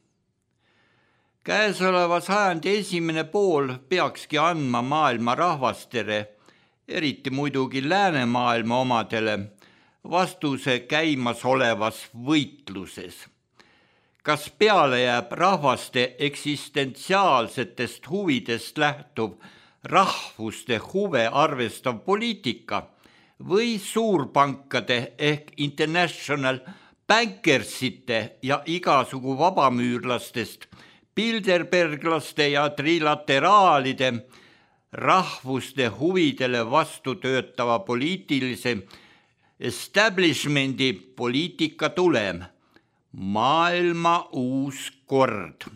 Käesoleva sajandi esimene pool peakski andma maailma rahvastele, eriti muidugi läänemaailma omadele, vastuse käimasolevas võitluses. Kas peale jääb rahvaste eksistentsiaalsetest huvidest lähtuv rahvuste huve arvestav poliitika või suurpankade ehk international bankersite ja igasugu vabamüürlastest, bilderberglaste ja trilateraalide rahvuste huvidele vastu töötava poliitilise establishmendi poliitika tulem, maailma uus kord.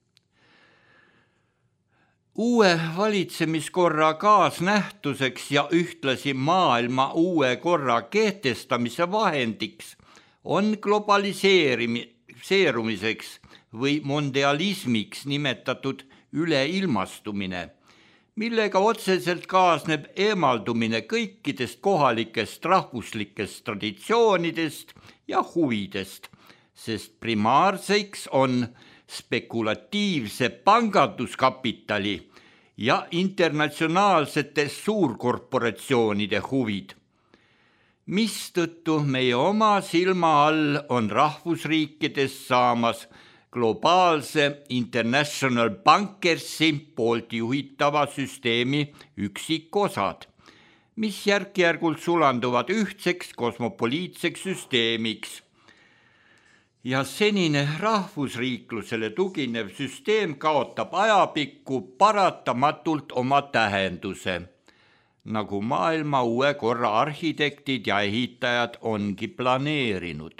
Uue valitsemiskorra kaasnähtuseks ja ühtlasi maailma uue korra kehtestamise vahendiks on globaliseerumiseks või mondialismiks nimetatud üleilmastumine, millega otseselt kaasneb eemaldumine kõikidest kohalikest rahvuslikest traditsioonidest ja huvidest, sest primaarseks on spekulatiivse panganduskapitali ja internatsionaalsete suurkorporatsioonide huvid, mistõttu meie oma silma all on rahvusriikides saamas globaalse International Bankersi poolt juhitava süsteemi üksikosad, mis järk-järgult sulanduvad ühtseks kosmopoliitseks süsteemiks. Ja senine rahvusriiklusele tuginev süsteem kaotab ajapikku paratamatult oma tähenduse. nagu maailma uue korra arhitektid ja ehitajad ongi planeerinud.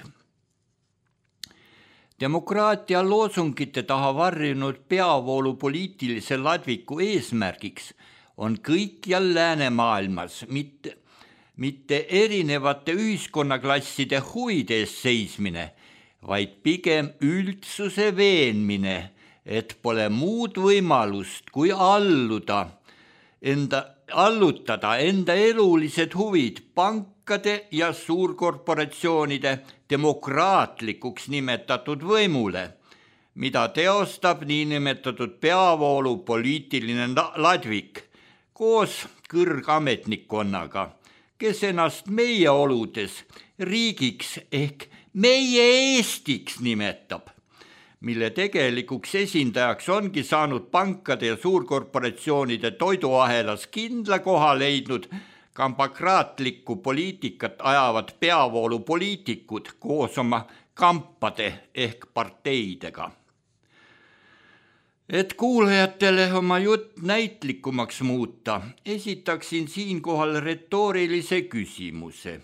Demokraatia loosungite taha varjunud peavoolu poliitilise ladviku eesmärgiks on kõikjal läänemaailmas mitte erinevate ühiskonnaklasside huvide eest seismine, vaid pigem üldsuse veenmine, et pole muud võimalust kui allutada enda elulised huvid pankade ja suurkorporatsioonide demokraatlikuks nimetatud võimule, mida teostab niinimetatud peavoolu poliitiline ladvik koos kõrgametnikkonnaga, kes ennast meie oludes riigiks ehk meie Eestiks nimetab, mille tegelikuks esindajaks ongi saanud pankade ja suurkorporatsioonide toiduahelas kindla koha leidnud kampakraatlikku poliitikat ajavad peavoolu poliitikud koos oma kampade ehk parteidega. Et kuulajatele oma jutt näitlikumaks muuta, esitaksin siinkohal retoorilise küsimuse.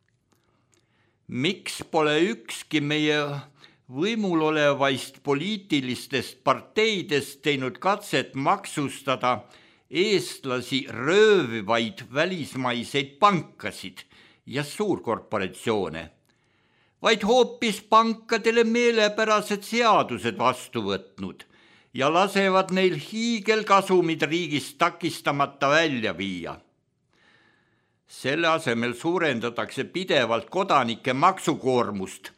Miks pole ükski meie võimul olevaist poliitilistest parteidest teinud katset maksustada eestlasi röövivaid välismaiseid pankasid ja suurkorporatsioone, vaid hoopis pankadele meelepärased seadused vastu võtnud ja lasevad neil hiigelkasumid riigist takistamata välja viia. Selle asemel suurendatakse pidevalt kodanike maksukoormust,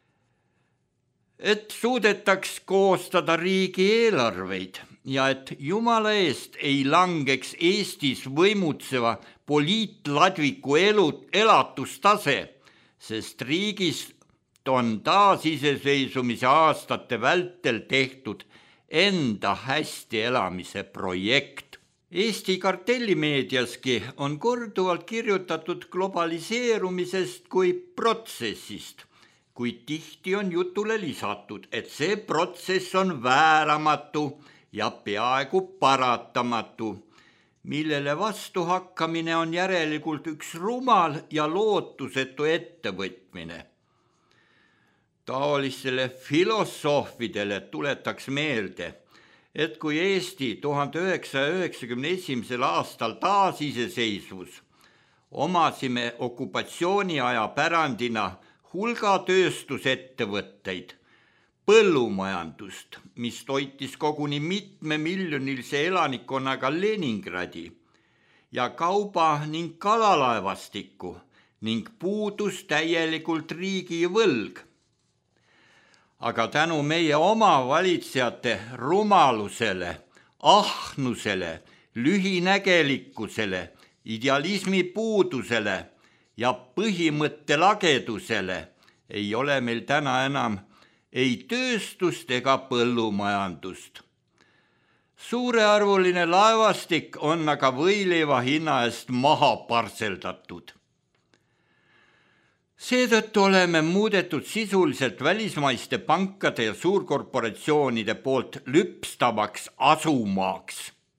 et suudetaks koostada riigieelarveid ja et jumala eest ei langeks Eestis võimutseva poliitladviku elatustase, sest riigist on taasiseseisvumise aastate vältel tehtud enda hästi elamise projekt. Eesti kartellimeediaski on korduvalt kirjutatud globaliseerumisest kui protsessist, kuid tihti on jutule lisatud, et see protsess on vääramatu ja peaaegu paratamatu, millele vastuhakkamine on järelikult üks rumal ja lootusetu ettevõtmine. Taolistele filosoofidele tuletaks meelde, et kui Eesti 1991. aastal taasiseseisvus, omasime okupatsiooniaja pärandina hulga tööstusettevõtteid, põllumajandust, mis toitis koguni 1 miljonilise elanikkonnaga Leningradi ja kauba- ning kalalaevastikku ning puudus täielikult riigivõlg. Aga tänu meie oma valitsejate rumalusele, ahnusele, lühinägelikkusele, idealismi puudusele ja põhimõtte lagedusele ei ole meil täna enam ei tööstust ega põllumajandust. Suurearvuline laevastik on aga võileiva hinna eest maha parseldatud. Seetõttu oleme muudetud sisuliselt välismaiste pankade ja suurkorporatsioonide poolt lüpstavaks asumaaks.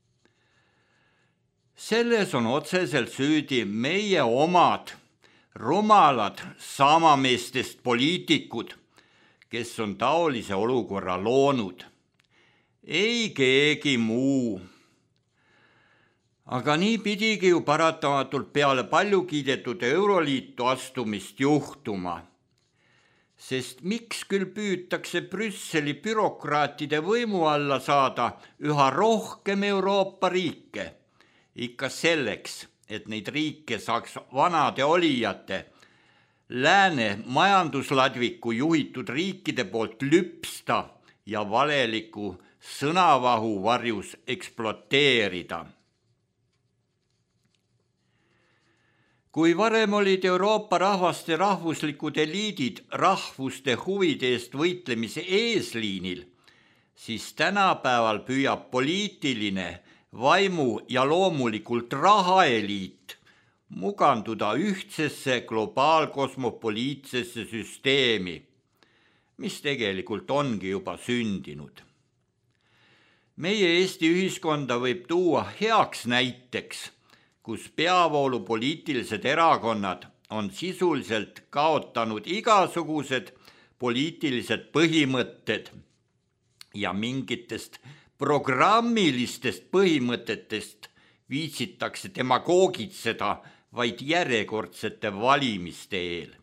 Selles on otseselt süüdi meie omad rumalad samameestest poliitikud, kes on taolise olukorra loonud. Ei keegi muu. Aga nii pidigi ju paratamatult peale palju kiidetud Euroliitu astumist juhtuma. Sest miks küll püütakse Brüsseli bürokraatide võimu alla saada üha rohkem Euroopa riike? Ikka selleks, et neid riike saaks vanade olijate, lääne majandusladviku juhitud riikide poolt lüpsta ja valeliku sõnavahu varjus eksploateerida. Kui varem olid Euroopa rahvaste rahvuslikud eliidid rahvuste huvide eest võitlemise eesliinil, siis tänapäeval püüab poliitiline, vaimu ja loomulikult rahaeliit muganduda ühtsesse globaalkosmopoliitsesse süsteemi, mis tegelikult ongi juba sündinud. Meie Eesti ühiskonda võib tuua heaks näiteks kus peavoolupoliitilised erakonnad on sisuliselt kaotanud igasugused poliitilised põhimõtted ja mingitest programmilistest põhimõtetest viitsitakse demagoogitseda vaid järjekordsete valimiste eel.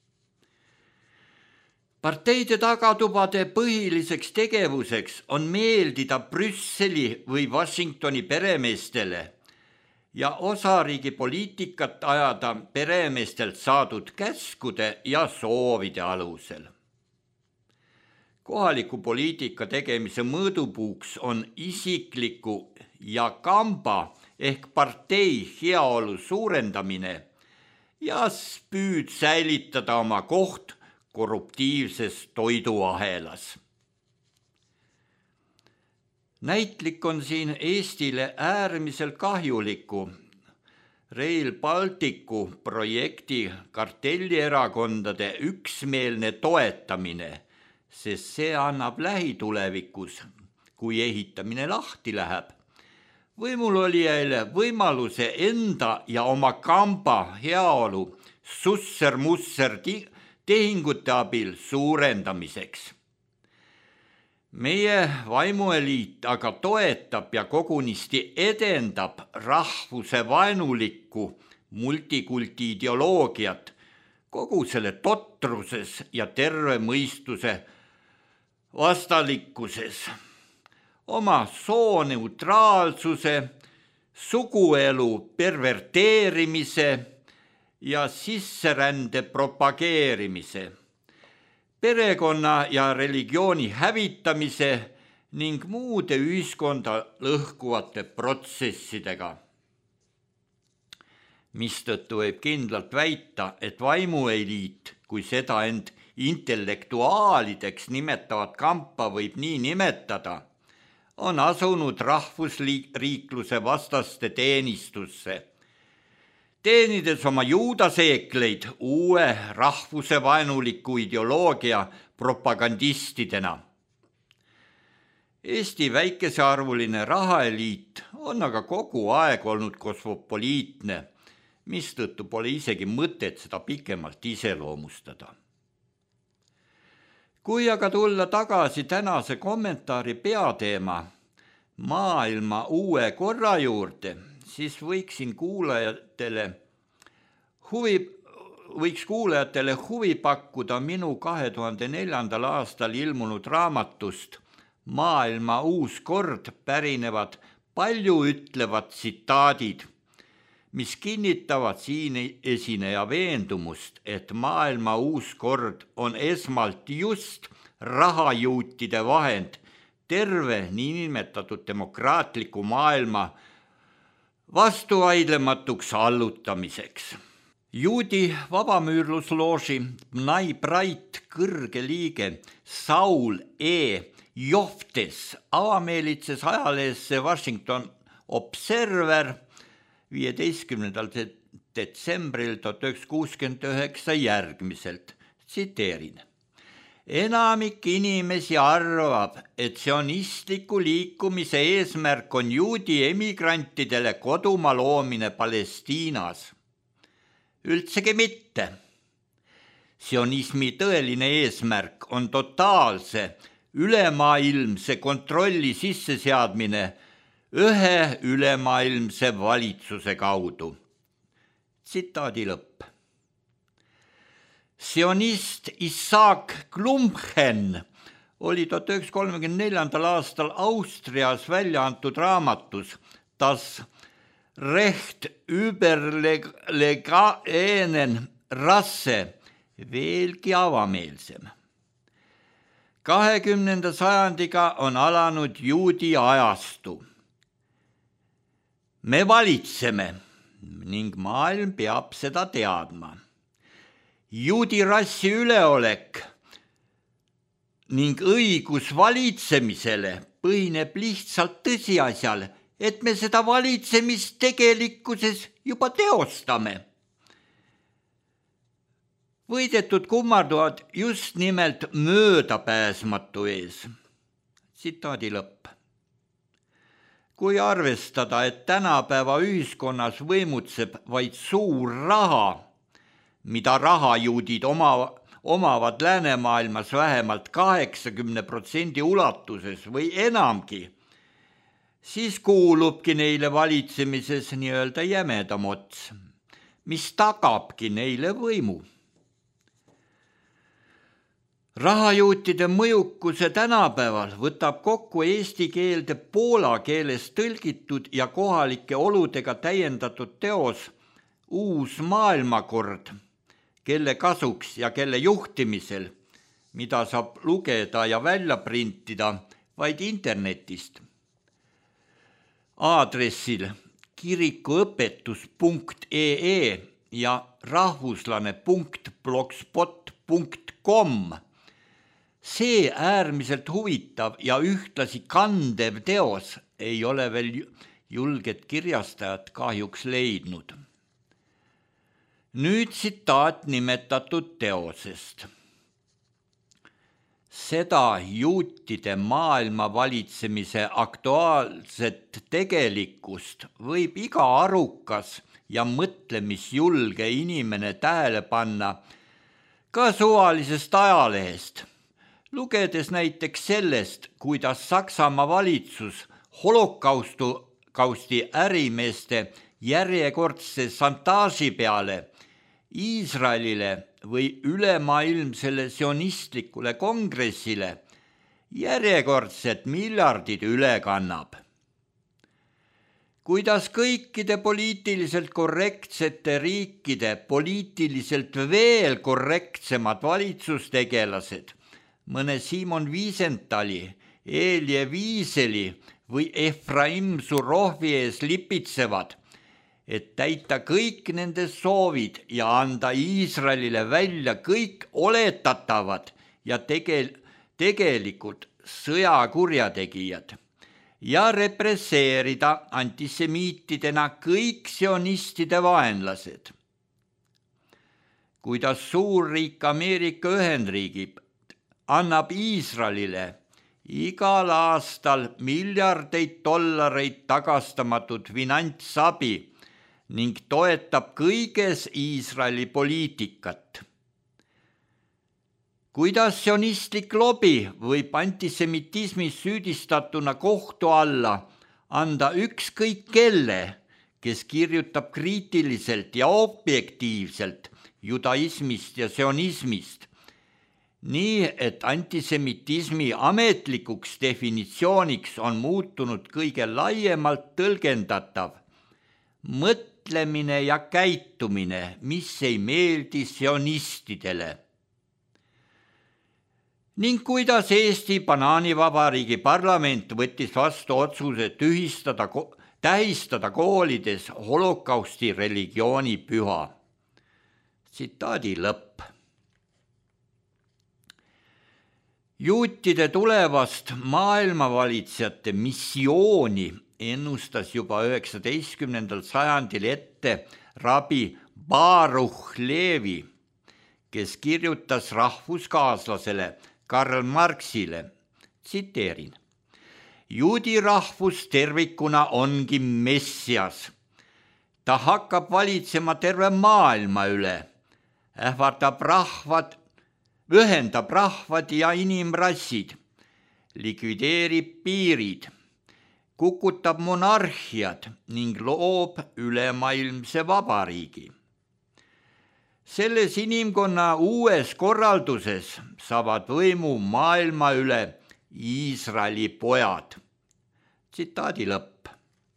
Parteide tagatubade põhiliseks tegevuseks on meeldida Brüsseli või Washingtoni peremeestele ja osariigi poliitikat ajada peremeestelt saadud käskude ja soovide alusel. Kohaliku poliitika tegemise mõõdupuuks on isikliku ja kamba ehk partei heaolu suurendamine ja püüd säilitada oma koht korruptiivses toiduahelas. Näitlik on siin Eestile äärmiselt kahjuliku Rail Balticu projekti kartellierakondade üksmeelne toetamine, sest see annab lähitulevikus, kui ehitamine lahti läheb, võimulolijaile võimaluse enda ja oma kamba heaolu susser-musser tehingute abil suurendamiseks. Meie vaimueliit aga toetab ja kogunisti edendab rahvuse vaenulikku multikulti ideoloogiat kogu selle totruses ja terve mõistuse vastalikkuses, oma sooneutraalsuse, suguelu perverteerimise ja sisserände propageerimise, perekonna ja religiooni hävitamise ning muude ühiskonda lõhkuvate protsessidega. Mistõttu võib kindlalt väita, et vaimueliit, kui seda end intellektuaalideks nimetavat kampa võib nii nimetada, on asunud rahvusriikluse vastaste teenistusse, teenides oma juudaseekleid uue rahvusevaenuliku ideoloogia propagandistidena. Eesti väikesearvuline rahaeliit on aga kogu aeg olnud kosmopoliitne, mistõttu pole isegi mõtet seda pikemalt iseloomustada. Kui aga tulla tagasi tänase kommentaari peateema maailma uue korra juurde, siis võiks kuulajatele huvi pakkuda minu 2004. aastal ilmunud raamatust Maailma uus kord pärinevad paljuütlevad tsitaadid, mis kinnitavad siin esineja veendumust, et maailma uus kord on esmalt just rahajuutide vahend terve niinimetatud demokraatliku maailma vastuvaidlematuks allutamiseks. Juudi vabamüürluslooži Bnai Brait kõrge liige Saul E. Joftes avameelitses ajalehesse Washington Observer 15. detsembril 1969 järgmiselt, tsiteerin. Enamik inimesi arvab, et sionistliku liikumise eesmärk on juudi emigrantidele kodumaa loomine Palestiinas. Üldsegi mitte. Sionismi tõeline eesmärk on totaalse, ülemaailmse kontrolli sisseseadmine ühe ülemaailmse valitsuse kaudu. Tsitaadi lõpp. Sionist Isaac Klumchen oli 1934. aastal Austrias välja antud raamatus Das Recht überlegenen Rasse veelgi avameelsem. 20. sajandiga on alanud juudi ajastu. Me valitseme ning maailm peab seda teadma. Juudi rassi üleolek ning õigus valitsemisele põhineb lihtsalt tõsiasjal, et me seda valitsemist tegelikkuses juba teostame. Võidetud kummarduvad just nimelt möödapääsmatu ees. Tsitaadi lõpp. Kui arvestada, et tänapäeva ühiskonnas võimutseb vaid suur raha, mida rahajuudid omavad läänemaailmas vähemalt 80% ulatuses või enamgi, siis kuulubki neile valitsemises nii-öelda jämedam ots, mis tagabki neile võimu. Rahajuutide mõjukuse tänapäeval võtab kokku eesti keelde poola keeles tõlgitud ja kohalike oludega täiendatud teos Uus maailmakord, kelle kasuks ja kelle juhtimisel, mida saab lugeda ja välja printida vaid internetist. Aadressil kirikuõpetus.ee ja rahvuslane.blogspot.com. See äärmiselt huvitav ja ühtlasi kandev teos ei ole veel julget kirjastajat kahjuks leidnud. Nüüd tsitaat nimetatud teosest. Seda juutide maailma valitsemise aktuaalset tegelikkust võib iga arukas ja mõtlemisjulge inimene tähele panna ka suvalisest ajalehest, lugedes näiteks sellest, kuidas Saksamaa valitsus holokausti ärimeeste järjekordse šantaaži peale Iisraelile või ülemaailmsele sionistlikule kongressile järjekordsed miljardid üle kannab. Kuidas kõikide poliitiliselt korrektsete riikide poliitiliselt veel korrektsemad valitsustegelased, mõne Simon Wiesenthali, Elie Wieseli või Efraim Zurovi ees lipitsevad, et täita kõik nende soovid ja anda Iisraelile välja kõik oletatavad ja tegelikult sõjakurjategijad ja represseerida antisemiitidena kõik sionistide vaenlased. Kuidas suurriik Ameerika Ühendriigid annab Iisraelile igal aastal miljardeid dollareid tagastamatut finantsabi ning toetab kõiges Iisraeli poliitikat. Kuidas sionistlik lobi võib antisemitismis süüdistatuna kohtu alla anda ükskõik kelle, kes kirjutab kriitiliselt ja objektiivselt judaismist ja sionismist, nii et antisemitismi ametlikuks definitsiooniks on muutunud kõige laiemalt tõlgendatav mõtlemine ja käitumine, mis ei meeldi sionistidele. Ning kuidas Eesti Banaanivabariigi parlament võttis vastu otsuse tähistada koolides holokausti religioonipüha. Tsitaadi lõpp. Juutide tulevast maailmavalitsejate missiooni ennustas juba 19. sajandil ette rabi Baruch Levi, kes kirjutas rahvuskaaslasele Karl Marxile, tsiteerin, juudi rahvus tervikuna ongi messias. Ta hakkab valitsema terve maailma üle, ühendab rahvad ja inimrassid, likvideerib piirid, kukutab monarhiad ning loob ülemaailmse vabariigi. Selles inimkonna uues korralduses saavad võimu maailma üle Iisraeli pojad. Tsitaadi lõpp.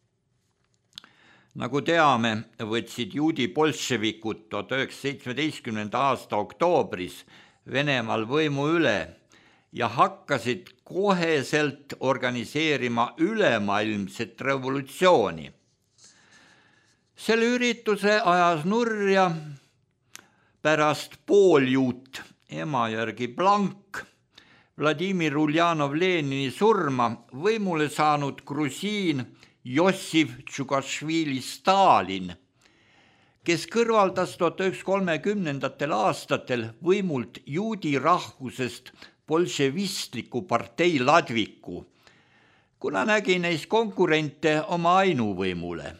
Nagu teame, võtsid juudi bolševikud 1917. aasta oktoobris Venemaal võimu üle ja hakkasid koheselt organiseerima ülemaailmset revolutsiooni. Selle ürituse ajas nurja pärast pooljuut Emajärgi Blank Vladimir Uljanov-Lenini surma võimule saanud grusiin Jossif Tšukašvili Stalin, kes kõrvaldas 1930. aastatel võimult juudi rahvusest bolševistliku partei ladviku, kuna nägi neis konkurente oma ainuvõimule.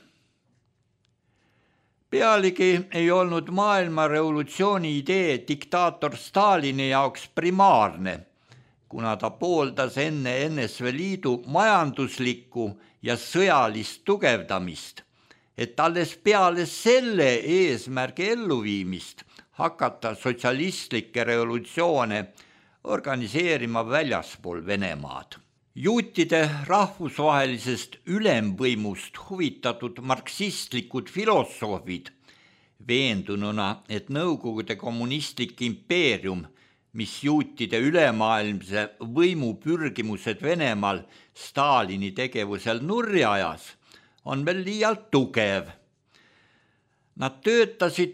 Pealegi ei olnud maailma revolutsiooni idee diktaator Stalini jaoks primaarne, kuna ta pooldas enne NSV Liidu majanduslikku ja sõjalist tugevdamist, et alles peale selle eesmärgi elluviimist hakata sotsialistlikke revolutsioone organiseerima väljaspool Venemaad. Juutide rahvusvahelisest ülemvõimust huvitatud marksistlikud filosoofid, veendununa, et Nõukogude kommunistlik impeerium, mis juutide ülemaailmse võimu pürgimused Venemaal Stalini tegevusel nurri ajas, on veel liialt tugev. Nad töötasid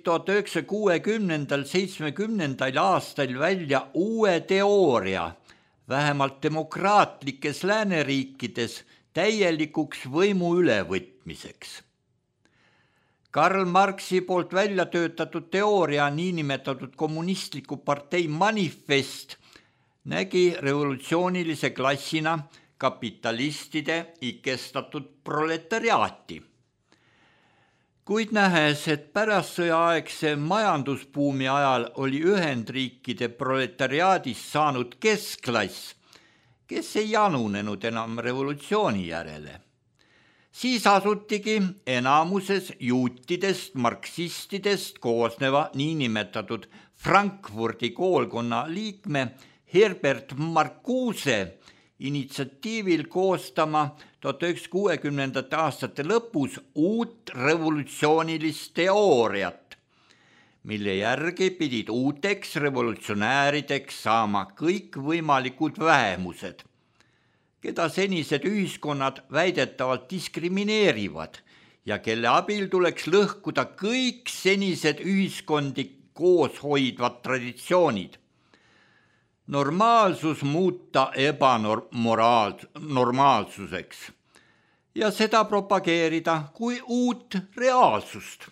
1960–70 aastal välja uue teooria, vähemalt demokraatlikes lääneriikides täielikuks võimu ülevõtmiseks. Karl Marxi poolt välja töötatud teooria, niinimetatud kommunistliku partei manifest, nägi revolutsioonilise klassina kapitalistide ikestatud proletariaati. Kuid nähes, et pärastsõjaaegse majandusbuumi ajal oli Ühendriikide proletariaadist saanud keskklass, kes ei janunenud enam revolutsiooni järele. Siis asutigi enamuses juutidest, marksistidest koosneva niinimetatud Frankfurdi koolkonna liikme Herbert Marcuse initsiatiivil koostama 1960. aastate lõpus uut revolutsioonilist teooriat, mille järgi pidid uuteks revolutsionäärideks saama kõik võimalikud vähemused, keda senised ühiskonnad väidetavalt diskrimineerivad ja kelle abil tuleks lõhkuda kõik senised ühiskondi koos hoidvad traditsioonid. Normaalsus muuta ebanormaalsuseks ja seda propageerida kui uut reaalsust.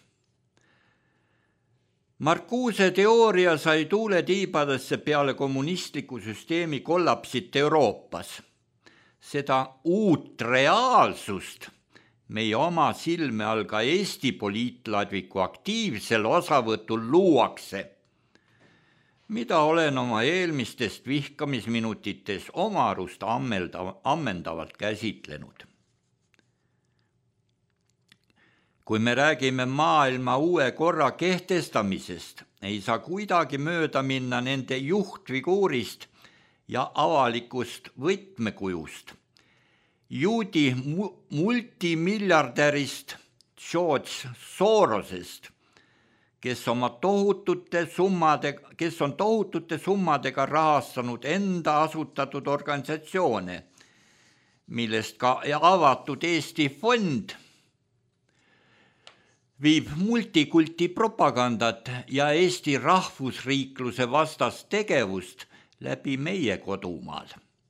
Marcuse teooria sai tuule tiibadesse peale kommunistliku süsteemi kollapsit Euroopas. Seda uut reaalsust meie oma silme all ka Eesti poliitladviku aktiivsel osavõtul luuakse, mida olen oma eelmistest vihkamisminutites oma arust ammendavalt käsitlenud. Kui me räägime maailma uue korra kehtestamisest, ei saa kuidagi mööda minna nende juhtfiguurist ja avalikust võtmekujust. Juudi multimiljardärist George Sorosest, kes on tohutute summadega rahastanud enda asutatud organisatsioone, millest ka avatud Eesti fond viib multikulti propagandat ja Eesti rahvusriikluse vastast tegevust läbi meie kodumaal.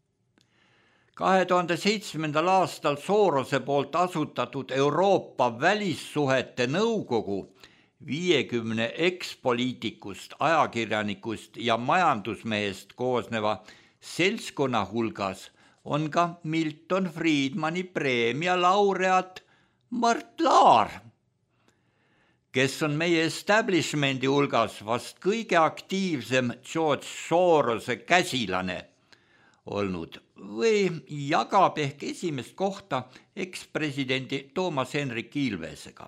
2007. aastal Sorose poolt asutatud Euroopa välissuhete nõukogu 50 ekspoliitikust, ajakirjanikust ja majandusmehest koosneva seltskonna hulgas on ka Milton Friedmani preemia laureaat Mart Laar, kes on meie establishmendi hulgas vast kõige aktiivsem George Sorose käsilane olnud või jagab ehk esimest kohta ekspresidendi Toomas Hendrik Ilvesega.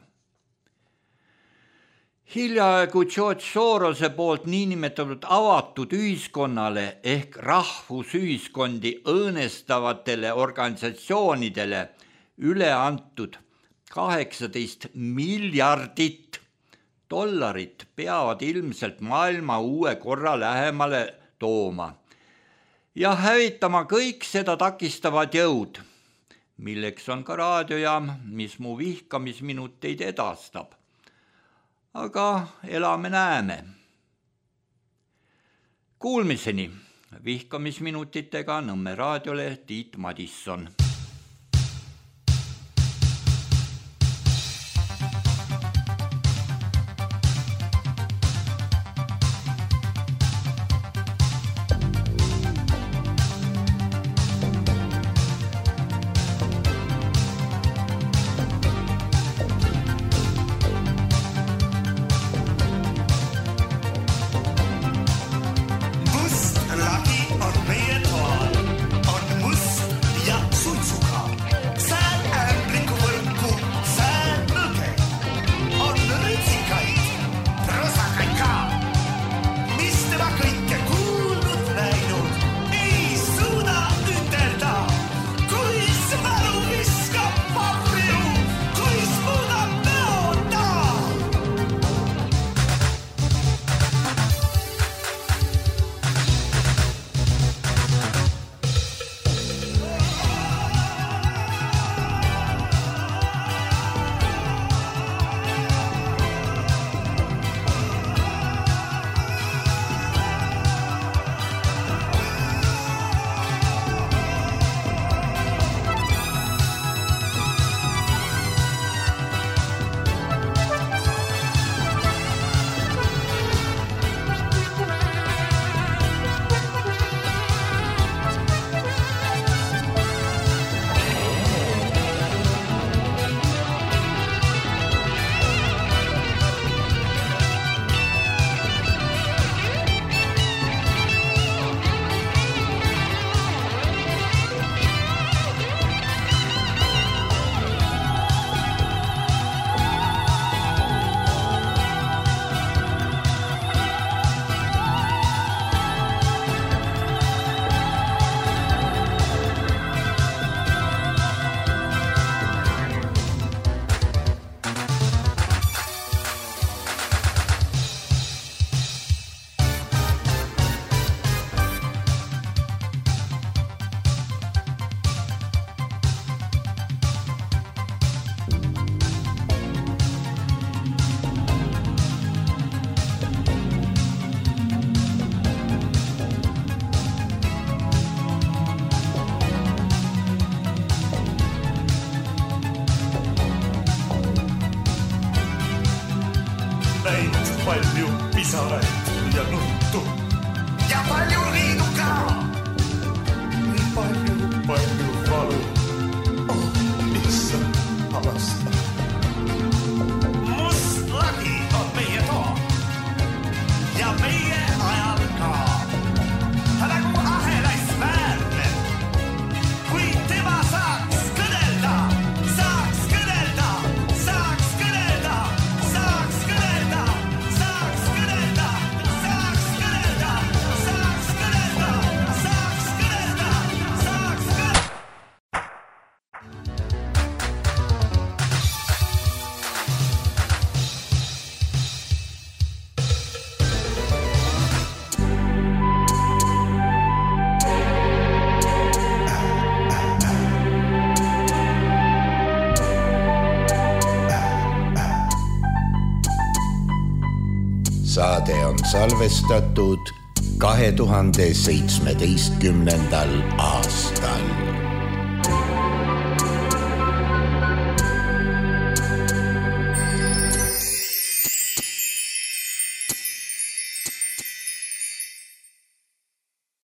Hiljaaegu George Sorose poolt niinimetatud avatud ühiskonnale ehk rahvusühiskondi õõnestavatele organisatsioonidele üle antud 18 miljardit dollarit peavad ilmselt maailma uue korra lähemale tooma ja hävitama kõik seda takistavad jõud, milleks on ka raadiojaam, mis mu vihkamisminuteid edastab. Aga elame-näeme. Kuulmiseni vihkamisminutitega Nõmme raadiole Tiit Madisson. saetu ja nuttu. Ja palju liidu ka. Nii palju valu. Oh, issand, avasta. Must lagi on meie too. Ja meie ajal ka. Ta nagu ahelais väärne. Kui tema saaks kõnelda. Saade on salvestatud 2017. aastal.